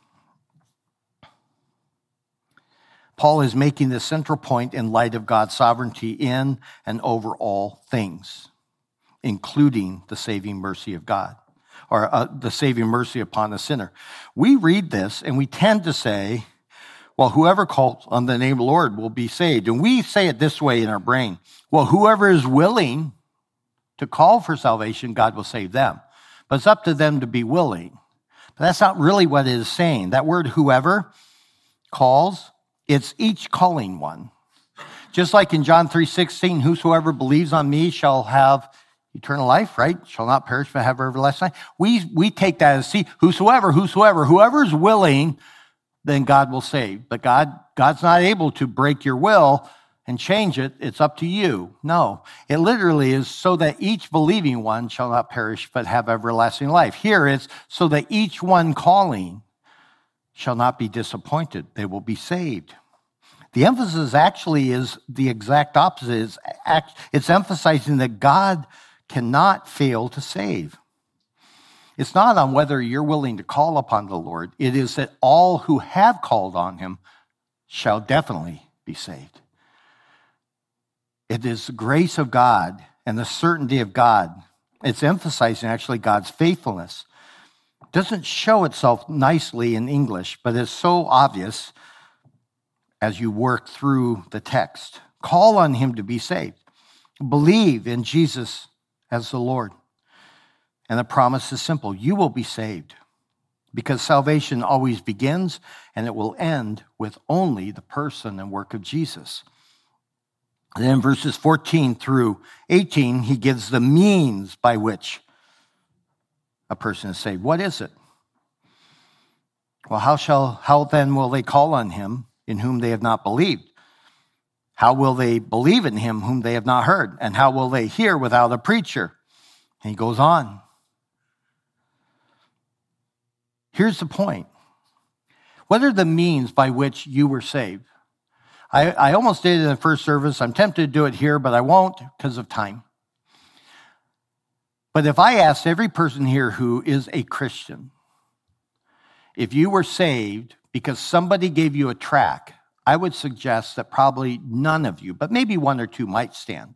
B: Paul is making the central point in light of God's sovereignty in and over all things, including the saving mercy of God, or uh, the saving mercy upon the sinner. We read this and we tend to say, well, whoever calls on the name of the Lord will be saved. And we say it this way in our brain. Well, whoever is willing to call for salvation, God will save them. But it's up to them to be willing. But that's not really what it is saying. That word whoever calls, it's each calling one. Just like in John three sixteen, whosoever believes on me shall have eternal life, right? Shall not perish but have everlasting life. We, we take that as, see, whosoever, whosoever, whoever is willing, then God will save. But God, God's not able to break your will and change it. It's up to you. No, it literally is so that each believing one shall not perish but have everlasting life. Here it's so that each one calling shall not be disappointed. They will be saved. The emphasis actually is the exact opposite. It's, it's emphasizing that God cannot fail to save. It's not on whether you're willing to call upon the Lord. It is that all who have called on him shall definitely be saved. It is the grace of God and the certainty of God. It's emphasizing actually God's faithfulness. It doesn't show itself nicely in English, but it's so obvious as you work through the text. Call on him to be saved. Believe in Jesus as the Lord. And the promise is simple. You will be saved because salvation always begins and it will end with only the person and work of Jesus. And then in verses fourteen through eighteen, he gives the means by which a person is saved. What is it? Well, how shall, how then will they call on him in whom they have not believed? How will they believe in him whom they have not heard? And how will they hear without a preacher? And he goes on. Here's the point. What are the means by which you were saved? I, I almost did it in the first service. I'm tempted to do it here, but I won't because of time. But if I asked every person here who is a Christian, if you were saved because somebody gave you a tract, I would suggest that probably none of you, but maybe one or two might stand.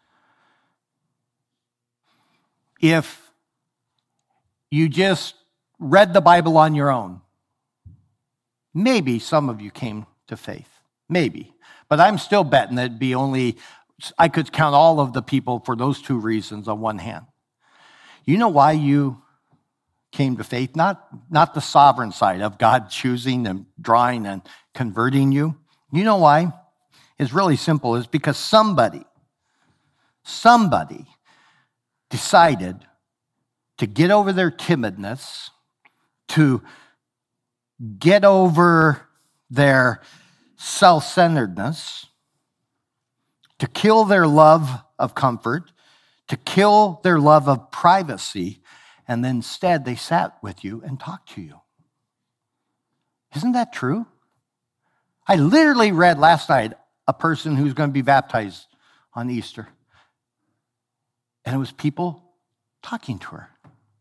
B: If you just read the Bible on your own, maybe some of you came to faith. Maybe. But I'm still betting that it'd be only, I could count all of the people for those two reasons on one hand. You know why you came to faith? Not, not the sovereign side of God choosing and drawing and converting you. You know why? It's really simple. It's because somebody, somebody decided to get over their timidness, to get over their self-centeredness, to kill their love of comfort, to kill their love of privacy, and then instead they sat with you and talked to you. Isn't that true? I literally read last night a person who's going to be baptized on Easter. And it was people talking to her.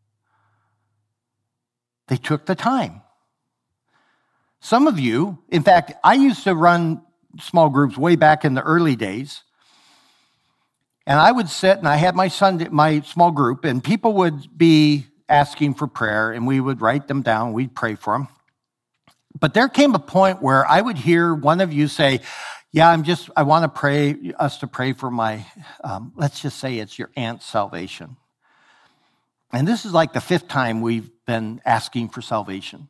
B: They took the time. Some of you, in fact, I used to run small groups way back in the early days. And I would sit and I had my Sunday, my small group, and people would be asking for prayer, and we would write them down. We'd pray for them. But there came a point where I would hear one of you say, yeah, I'm just, I want to pray, us to pray for my, um, let's just say it's your aunt's salvation. And this is like the fifth time we've been asking for salvation.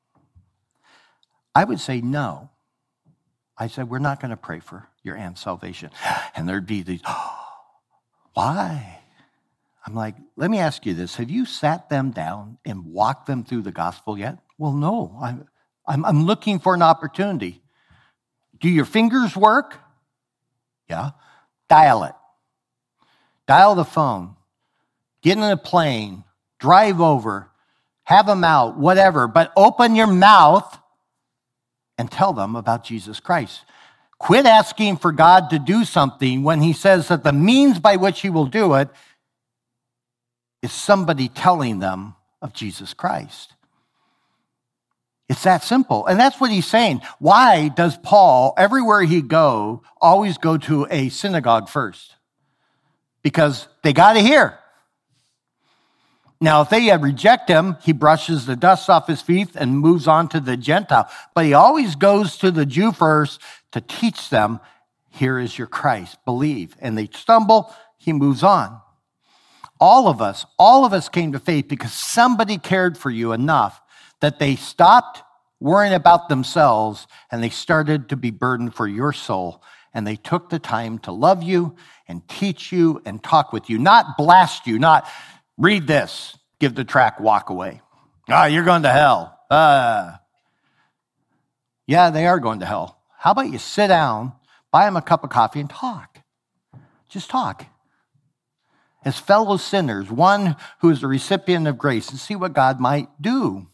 B: I would say no. I said, we're not going to pray for your aunt's salvation. And there'd be these, oh, why? I'm like, let me ask you this. Have you sat them down and walked them through the gospel yet? Well, no. I'm, I'm, I'm looking for an opportunity. Do your fingers work? Yeah. Dial it. Dial the phone. Get in a plane. Drive over. Have them out. Whatever. But open your mouth and tell them about Jesus Christ. Quit asking for God to do something when he says that the means by which he will do it is somebody telling them of Jesus Christ. It's that simple. And that's what he's saying. Why does Paul, everywhere he go, always go to a synagogue first? Because they got to hear. Now, if they reject him, he brushes the dust off his feet and moves on to the Gentile. But he always goes to the Jew first to teach them, here is your Christ, believe. And they stumble, he moves on. All of us, all of us came to faith because somebody cared for you enough that they stopped worrying about themselves and they started to be burdened for your soul. And they took the time to love you and teach you and talk with you, not blast you, not read this, give the track, walk away. Ah, oh, you're going to hell. Uh, yeah, they are going to hell. How about you sit down, buy them a cup of coffee and talk? Just talk. As fellow sinners, one who is the recipient of grace, and see what God might do.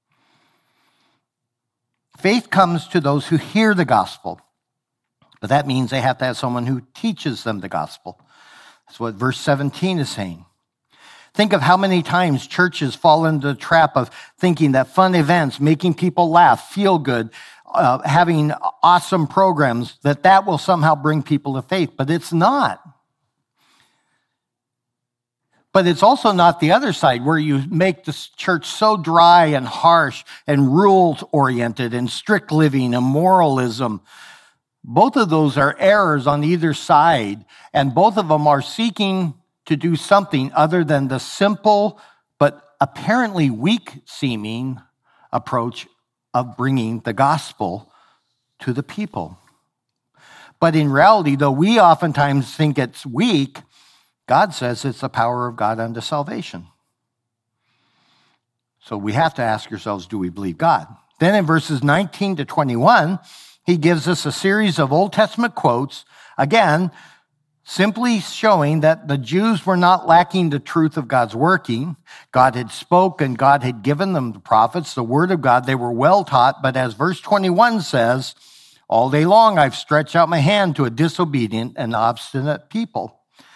B: Faith comes to those who hear the gospel, but that means they have to have someone who teaches them the gospel. That's what verse seventeen is saying. Think of how many times churches fall into the trap of thinking that fun events, making people laugh, feel good, uh, having awesome programs, that that will somehow bring people to faith, but it's not. But it's also not the other side where you make the church so dry and harsh and rules-oriented and strict living and moralism. Both of those are errors on either side, and both of them are seeking to do something other than the simple but apparently weak-seeming approach of bringing the gospel to the people. But in reality, though we oftentimes think it's weak, God says it's the power of God unto salvation. So we have to ask ourselves, do we believe God? Then in verses nineteen to twenty-one, he gives us a series of Old Testament quotes, again, simply showing that the Jews were not lacking the truth of God's working. God had spoken, God had given them the prophets, the word of God. They were well taught, but as verse twenty-one says, all day long I've stretched out my hand to a disobedient and obstinate people.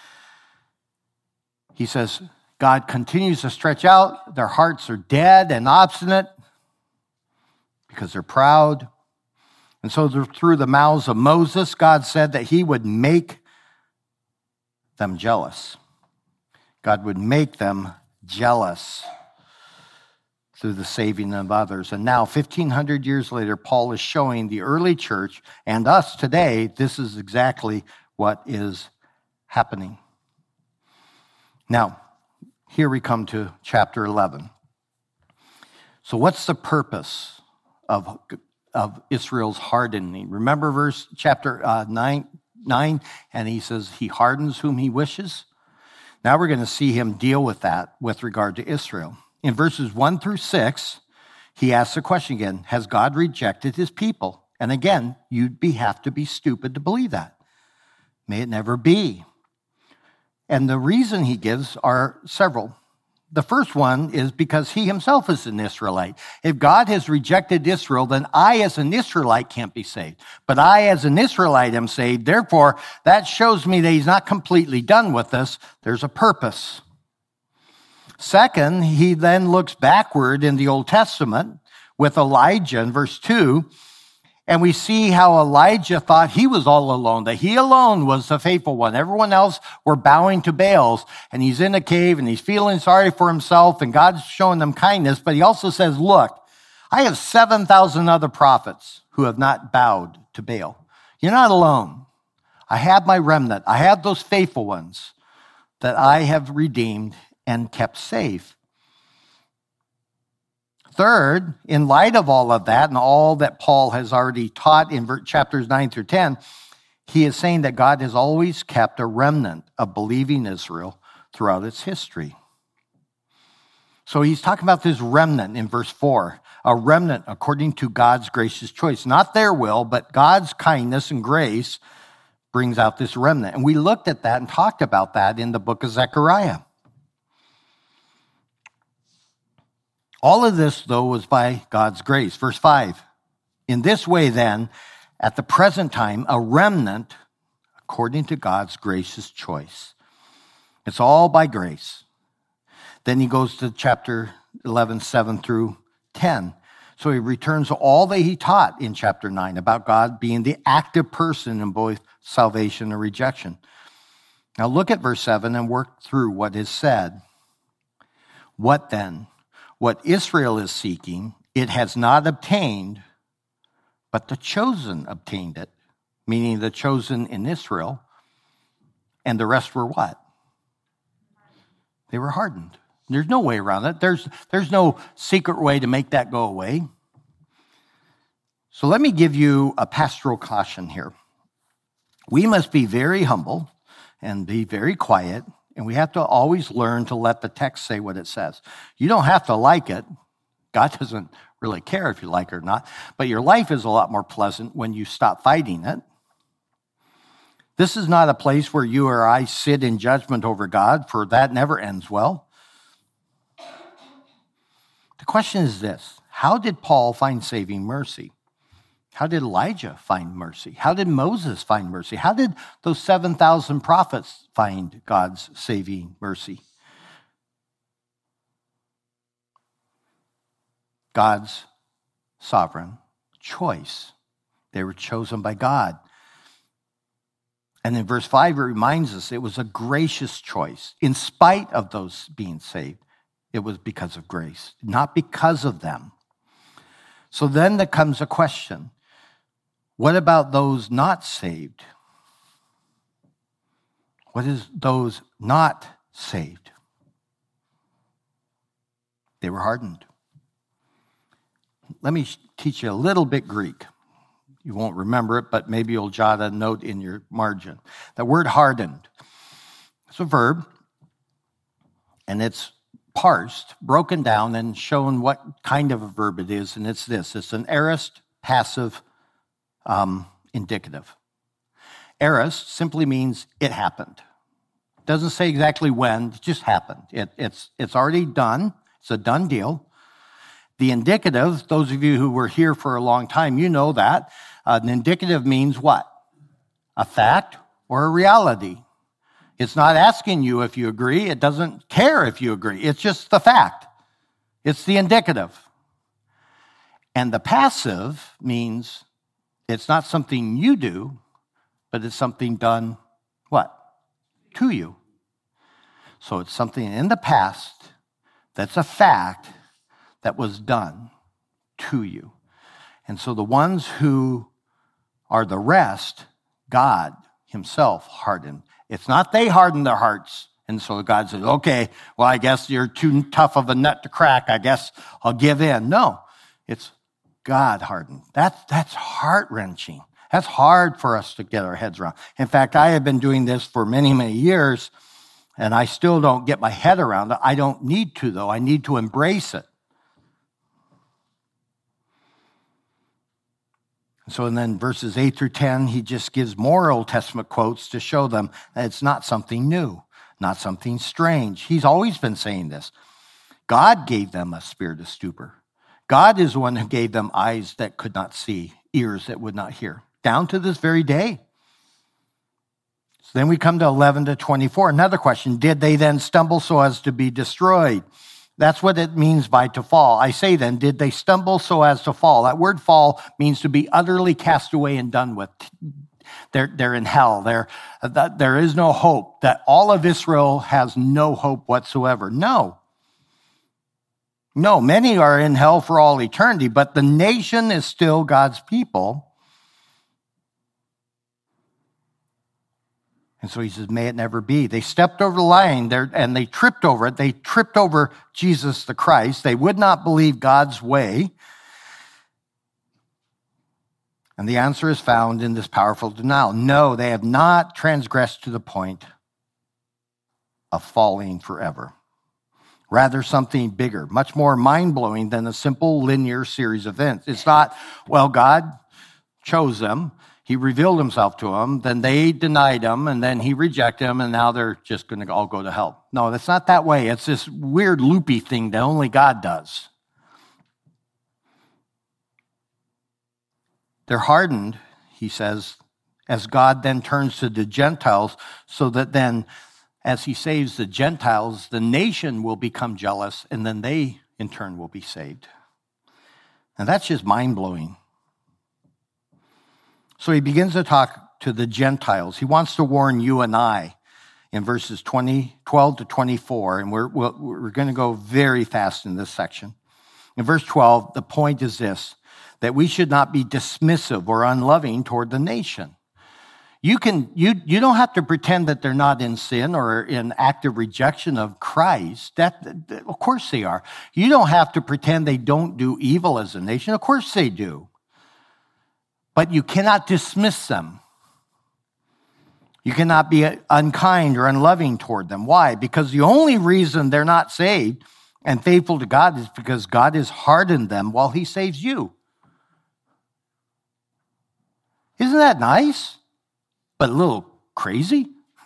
B: He says, God continues to stretch out. Their hearts are dead and obstinate because they're proud. And so through the mouths of Moses, God said that he would make them jealous. God would make them jealous. through the saving of others. And now, fifteen hundred years later, Paul is showing the early church and us today, this is exactly what is happening. Now, here we come to chapter eleven. So what's the purpose of, of Israel's hardening? Remember verse chapter uh, nine, nine, and he says he hardens whom he wishes. Now we're going to see him deal with that with regard to Israel. In verses one through six, he asks the question again, has God rejected his people? And again, you'd be, have to be stupid to believe that. May it never be. And the reason he gives are several. The first one is because he himself is an Israelite. If God has rejected Israel, then I as an Israelite can't be saved. But I as an Israelite am saved. Therefore, that shows me that he's not completely done with us. There's a purpose. Second, he then looks backward in the Old Testament with Elijah in verse two, and we see how Elijah thought he was all alone, that he alone was the faithful one. Everyone else were bowing to Baals, and he's in a cave, and he's feeling sorry for himself, and God's showing them kindness, but he also says, look, I have seven thousand other prophets who have not bowed to Baal. You're not alone. I have my remnant. I have those faithful ones that I have redeemed and kept safe. Third, in light of all of that and all that Paul has already taught in chapters nine through ten, he is saying that God has always kept a remnant of believing Israel throughout its history. So he's talking about this remnant in verse four, a remnant according to God's gracious choice. Not their will, but God's kindness and grace brings out this remnant. And we looked at that and talked about that in the book of Zechariah. All of this, though, was by God's grace. Verse five, in this way, then, at the present time, a remnant according to God's gracious choice. It's all by grace. Then he goes to chapter eleven, seven through ten. So he returns to all that he taught in chapter nine about God being the active person in both salvation and rejection. Now look at verse seven and work through what is said. What then? What Israel is seeking, it has not obtained, but the chosen obtained it, meaning the chosen in Israel, and the rest were what? They were hardened. There's no way around it. There's, there's no secret way to make that go away. So let me give you a pastoral caution here. We must be very humble and be very quiet. And we have to always learn to let the text say what it says. You don't have to like it. God doesn't really care if you like it or not. But your life is a lot more pleasant when you stop fighting it. This is not a place where you or I sit in judgment over God, for that never ends well. The question is this: how did Paul find saving mercy? How did Elijah find mercy? How did Moses find mercy? How did those seven thousand prophets find God's saving mercy? God's sovereign choice. They were chosen by God. And in verse five, it reminds us it was a gracious choice. In spite of those being saved, it was because of grace, not because of them. So then there comes a question. What about those not saved? What is those not saved? They were hardened. Let me teach you a little bit Greek. You won't remember it, but maybe you'll jot a note in your margin. The word hardened, it's a verb, and it's parsed, broken down, and shown what kind of a verb it is, and it's this. It's an aorist passive Um, indicative. Aorist simply means it happened. Doesn't say exactly when, it just happened. It, it's, it's already done. It's a done deal. The indicative, those of you who were here for a long time, you know that. Uh, an indicative means what? A fact or a reality. It's not asking you if you agree. It doesn't care if you agree. It's just the fact. It's the indicative. And the passive means it's not something you do, but it's something done, what? To you. So it's something in the past that's a fact that was done to you. And so the ones who are the rest, God himself hardened. It's not they hardened their hearts. And so God says, okay, well, I guess you're too tough of a nut to crack. I guess I'll give in. No, it's God hardened. That's, that's heart-wrenching. That's hard for us to get our heads around. In fact, I have been doing this for many, many years, and I still don't get my head around it. I don't need to, though. I need to embrace it. So and then verses eight through ten, he just gives more Old Testament quotes to show them that it's not something new, not something strange. He's always been saying this. God gave them a spirit of stupor. God is the one who gave them eyes that could not see, ears that would not hear, down to this very day. So then we come to eleven to twenty-four. Another question, did they then stumble so as to be destroyed? That's what it means by to fall. I say then, did they stumble so as to fall? That word fall means to be utterly cast away and done with. They're, they're in hell. They're, that there is no hope. That all of Israel has no hope whatsoever. No. No, many are in hell for all eternity, but the nation is still God's people. And so he says, may it never be. They stepped over the line there and they tripped over it. They tripped over Jesus the Christ. They would not believe God's way. And the answer is found in this powerful denial. No, they have not transgressed to the point of falling forever. Rather, something bigger, much more mind-blowing than a simple linear series of events. It's not, well, God chose them. He revealed himself to them, then they denied him, and then he rejected them, and now they're just going to all go to hell. No, that's not that way. It's this weird loopy thing that only God does. They're hardened, he says, as God then turns to the Gentiles, so that then as he saves the Gentiles, the nation will become jealous, and then they, in turn, will be saved. And that's just mind-blowing. So he begins to talk to the Gentiles. He wants to warn you and I in verses twenty, twelve to twenty-four, and we're, we're, we're going to go very fast in this section. In verse twelve, the point is this, that we should not be dismissive or unloving toward the nation. You can you you don't have to pretend that they're not in sin or in active rejection of Christ. That, that of course they are. You don't have to pretend they don't do evil as a nation. Of course they do. But you cannot dismiss them. You cannot be unkind or unloving toward them. Why? Because the only reason they're not saved and faithful to God is because God has hardened them while he saves you. Isn't that nice? But a little crazy?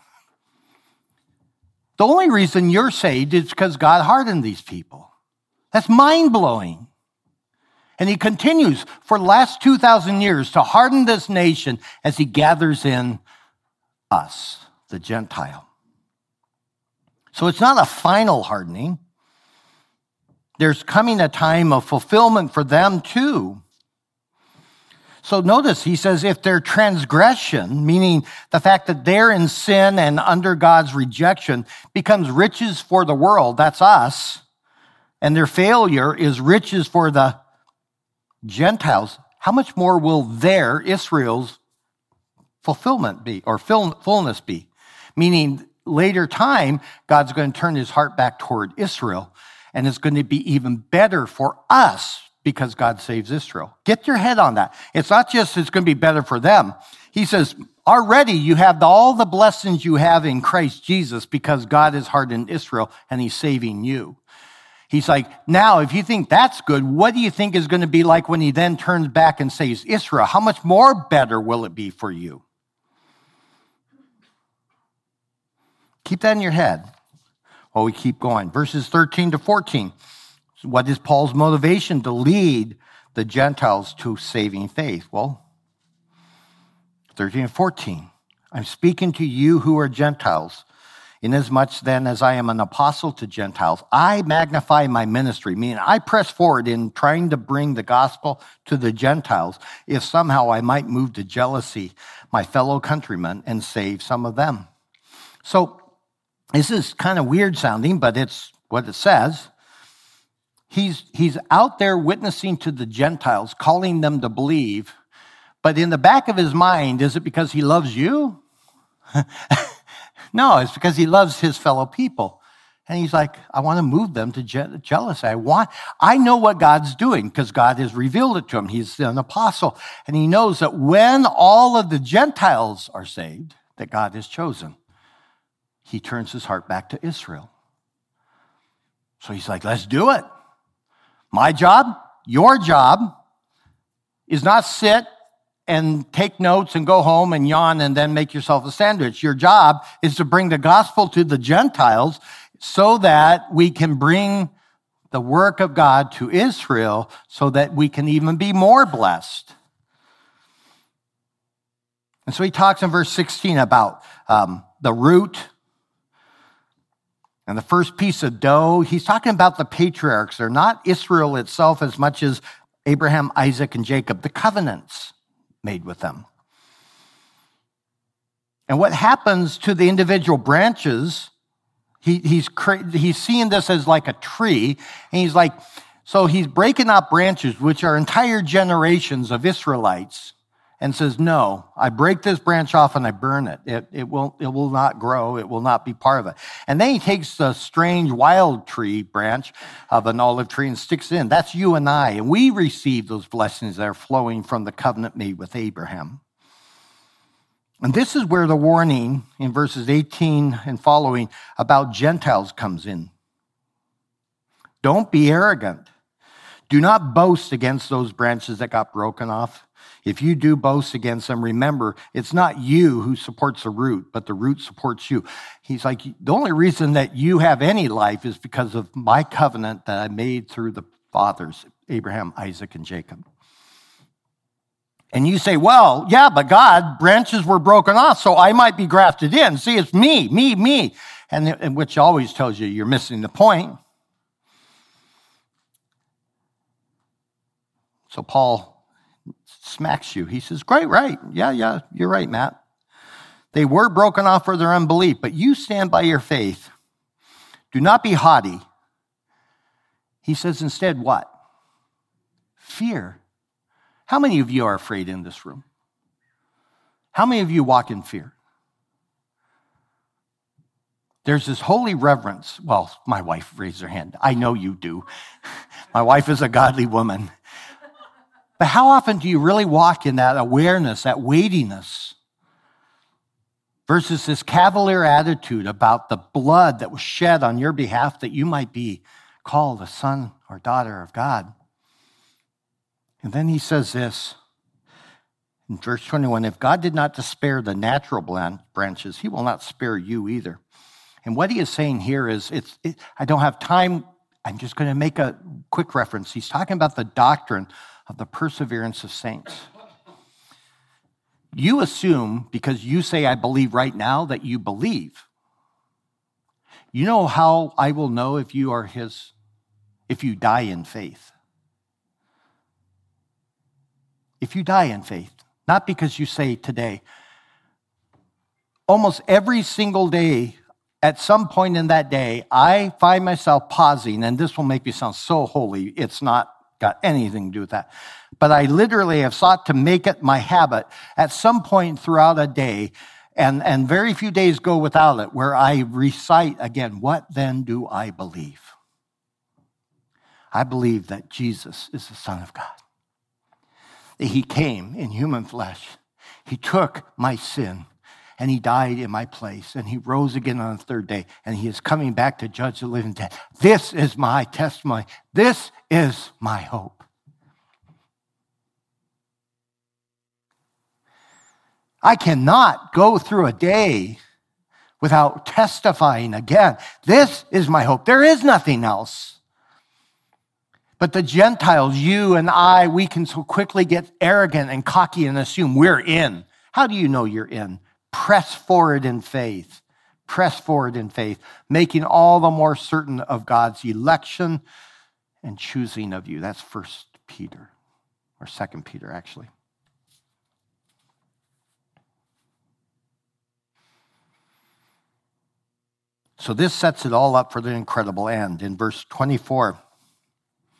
B: The only reason you're saved is because God hardened these people. That's mind-blowing. And he continues for the last two thousand years to harden this nation as he gathers in us, the Gentile. So it's not a final hardening. There's coming a time of fulfillment for them too. So notice, he says, if their transgression, meaning the fact that they're in sin and under God's rejection, becomes riches for the world, that's us, and their failure is riches for the Gentiles, how much more will their, Israel's, fulfillment be, or fullness be? Meaning, later time, God's going to turn his heart back toward Israel, and it's going to be even better for us because God saves Israel. Get your head on that. It's not just it's going to be better for them. He says, already you have all the blessings you have in Christ Jesus because God has hardened Israel, and he's saving you. He's like, now, if you think that's good, what do you think is going to be like when he then turns back and saves Israel? How much more better will it be for you? Keep that in your head while we keep going. Verses thirteen to fourteen. What is Paul's motivation to lead the Gentiles to saving faith? Well, thirteen and fourteen. I'm speaking to you who are Gentiles. Inasmuch then as I am an apostle to Gentiles, I magnify my ministry, meaning I press forward in trying to bring the gospel to the Gentiles, if somehow I might move to jealousy my fellow countrymen and save some of them. So this is kind of weird sounding, but it's what it says. he's, he's out there witnessing to the Gentiles, calling them to believe. But in the back of his mind, is it because he loves you? No, it's because he loves his fellow people. And he's like, I want to move them to je- jealousy. I want, I know what God's doing because God has revealed it to him. He's an apostle. And he knows that when all of the Gentiles are saved, that God has chosen, he turns his heart back to Israel. So he's like, let's do it. My job, your job, is not sit and take notes and go home and yawn and then make yourself a sandwich. Your job is to bring the gospel to the Gentiles so that we can bring the work of God to Israel so that we can even be more blessed. And so he talks in verse sixteen about um, the root and the first piece of dough. He's talking about the patriarchs. They're not Israel itself as much as Abraham, Isaac, and Jacob, the covenants made with them. And what happens to the individual branches, he, he's, he's seeing this as like a tree, and he's like, so he's breaking up branches, which are entire generations of Israelites, and says, no, I break this branch off and I burn it. It, it, will, it will not grow. It will not be part of it. And then he takes the strange wild tree branch of an olive tree and sticks it in. That's you and I. And we receive those blessings that are flowing from the covenant made with Abraham. And this is where the warning in verses eighteen and following about Gentiles comes in. Don't be arrogant. Do not boast against those branches that got broken off. If you do boast against them, remember, it's not you who supports the root, but the root supports you. He's like, the only reason that you have any life is because of my covenant that I made through the fathers, Abraham, Isaac, and Jacob. And you say, well, yeah, but God, branches were broken off, so I might be grafted in. See, it's me, me, me. And, and which always tells you you're missing the point. So Paul smacks you. He says, great, right. Yeah, yeah, you're right, Matt. They were broken off for their unbelief, but you stand by your faith. Do not be haughty. He says instead what? Fear. How many of you are afraid in this room? How many of you walk in fear? There's this holy reverence. Well, my wife raised her hand. I know you do. My wife is a godly woman. But how often do you really walk in that awareness, that weightiness, versus this cavalier attitude about the blood that was shed on your behalf that you might be called a son or daughter of God? And then he says this in verse twenty-one, if God did not spare the natural branches, he will not spare you either. And what he is saying here is, it's, it, I don't have time. I'm just going to make a quick reference. He's talking about the doctrine of the perseverance of saints. You assume, because you say, I believe right now, that you believe. You know how I will know if you are his, if you die in faith. If you die in faith, not because you say today, almost every single day, at some point in that day, I find myself pausing, and this will make me sound so holy, it's not got anything to do with that. But I literally have sought to make it my habit at some point throughout a day, and, and very few days go without it, where I recite again, what then do I believe? I believe that Jesus is the Son of God. That he came in human flesh. He took my sin, and he died in my place, and he rose again on the third day, and he is coming back to judge the living dead. This is my testimony. This is my hope. I cannot go through a day without testifying again. This is my hope. There is nothing else. But the Gentiles, you and I, we can so quickly get arrogant and cocky and assume we're in. How do you know you're in? Press forward in faith. Press forward in faith, making all the more certain of God's election and choosing of you. That's First Peter, or Second Peter, actually. So this sets it all up for the incredible end. In verse twenty-four,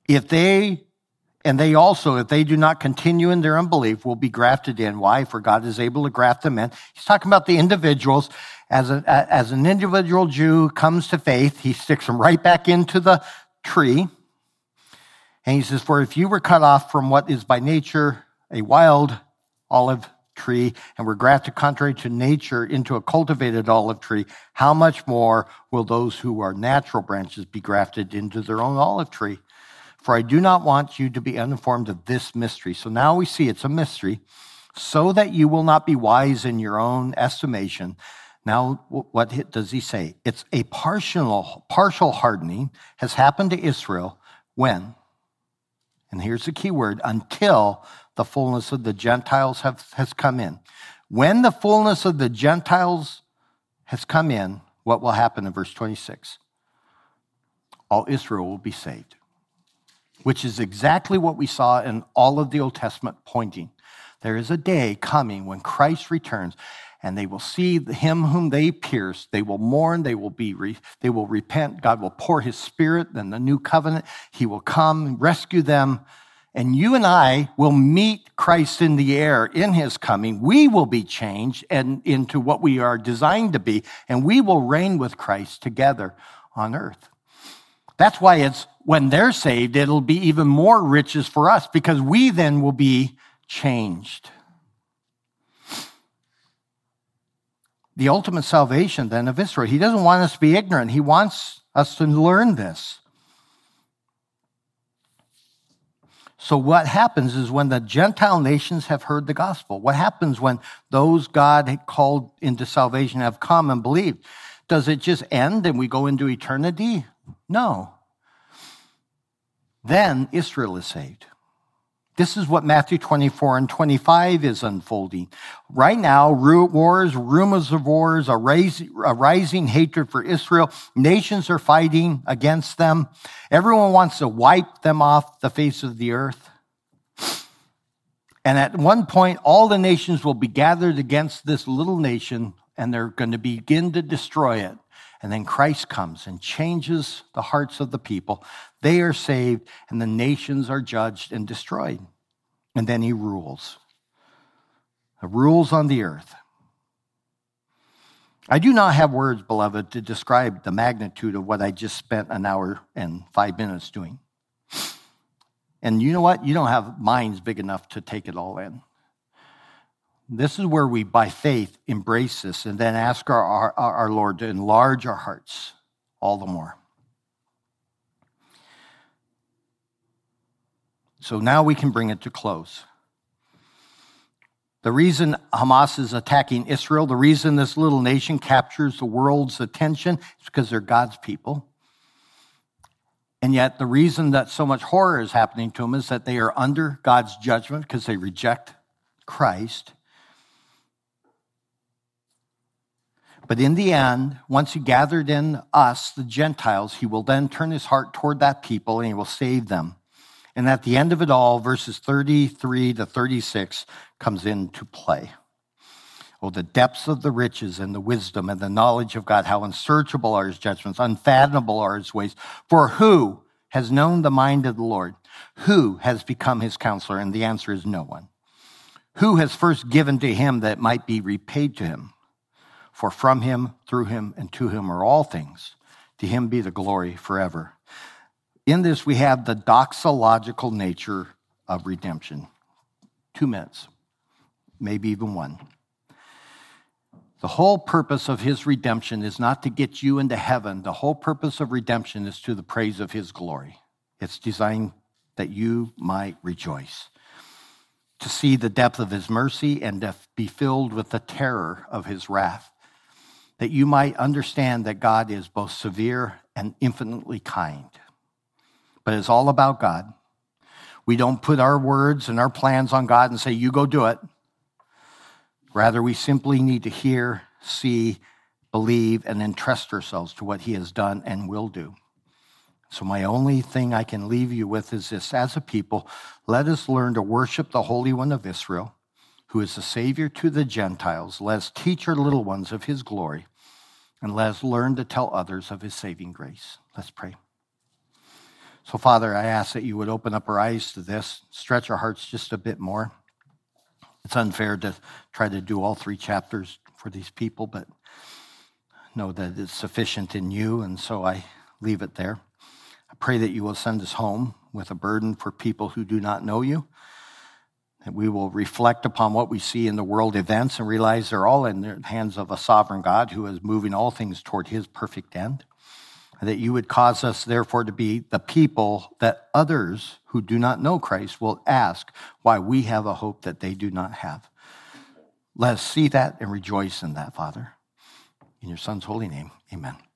B: If they, and they also, if they do not continue in their unbelief, will be grafted in. Why? For God is able to graft them in. He's talking about the individuals. As, a, as an individual Jew comes to faith, he sticks them right back into the tree. And he says, for if you were cut off from what is by nature a wild olive tree and were grafted contrary to nature into a cultivated olive tree, how much more will those who are natural branches be grafted into their own olive tree? For I do not want you to be uninformed of this mystery. So now we see it's a mystery, so that you will not be wise in your own estimation. Now, what does he say? It's a partial, partial hardening has happened to Israel when? And here's the key word, until the fullness of the Gentiles have, has come in. When the fullness of the Gentiles has come in, what will happen in verse twenty-six? All Israel will be saved, which is exactly what we saw in all of the Old Testament pointing. There is a day coming when Christ returns, and they will see him whom they pierced. They will mourn. They will be. Re- they will repent. God will pour his Spirit and the new covenant. He will come, rescue them, and you and I will meet Christ in the air in his coming. We will be changed and into what we are designed to be, and we will reign with Christ together on earth. That's why it's when they're saved, it'll be even more riches for us, because we then will be changed. The ultimate salvation then of Israel. He doesn't want us to be ignorant. He wants us to learn this. So what happens is when the Gentile nations have heard the gospel, what happens when those God had called into salvation have come and believed? Does it just end and we go into eternity? No. Then Israel is saved. This is what Matthew twenty-four and twenty-five is unfolding. Right now, wars, rumors of wars, a rising, a rising hatred for Israel. Nations are fighting against them. Everyone wants to wipe them off the face of the earth. And at one point, all the nations will be gathered against this little nation, and they're going to begin to destroy it. And then Christ comes and changes the hearts of the people. They are saved, and the nations are judged and destroyed. And then he rules. He rules on the earth. I do not have words, beloved, to describe the magnitude of what I just spent an hour and five minutes doing. And you know what? You don't have minds big enough to take it all in. This is where we, by faith, embrace this and then ask our, our, our Lord to enlarge our hearts all the more. So now we can bring it to close. The reason Hamas is attacking Israel, the reason this little nation captures the world's attention is because they're God's people. And yet the reason that so much horror is happening to them is that they are under God's judgment because they reject Christ. But in the end, once he gathered in us, the Gentiles, he will then turn his heart toward that people and he will save them. And at the end of it all, verses thirty-three to thirty-six comes into play. Oh, the depths of the riches and the wisdom and the knowledge of God, how unsearchable are his judgments, unfathomable are his ways. For who has known the mind of the Lord? Who has become his counselor? And the answer is no one. Who has first given to him that might be repaid to him? For from him, through him, and to him are all things. To him be the glory forever. In this, we have the doxological nature of redemption. Two minutes, maybe even one. The whole purpose of his redemption is not to get you into heaven. The whole purpose of redemption is to the praise of his glory. It's designed that you might rejoice, to see the depth of his mercy and to be filled with the terror of his wrath, that you might understand that God is both severe and infinitely kind. But it's all about God. We don't put our words and our plans on God and say, you go do it. Rather, we simply need to hear, see, believe, and entrust ourselves to what he has done and will do. So my only thing I can leave you with is this. As a people, let us learn to worship the Holy One of Israel, who is the Savior to the Gentiles. Let us teach our little ones of his glory, and let us learn to tell others of his saving grace. Let's pray. So, Father, I ask that you would open up our eyes to this, stretch our hearts just a bit more. It's unfair to try to do all three chapters for these people, but know that it's sufficient in you, and so I leave it there. I pray that you will send us home with a burden for people who do not know you, that we will reflect upon what we see in the world events and realize they're all in the hands of a sovereign God who is moving all things toward his perfect end, and that you would cause us, therefore, to be the people that others who do not know Christ will ask why we have a hope that they do not have. Let us see that and rejoice in that, Father. In your Son's holy name, amen.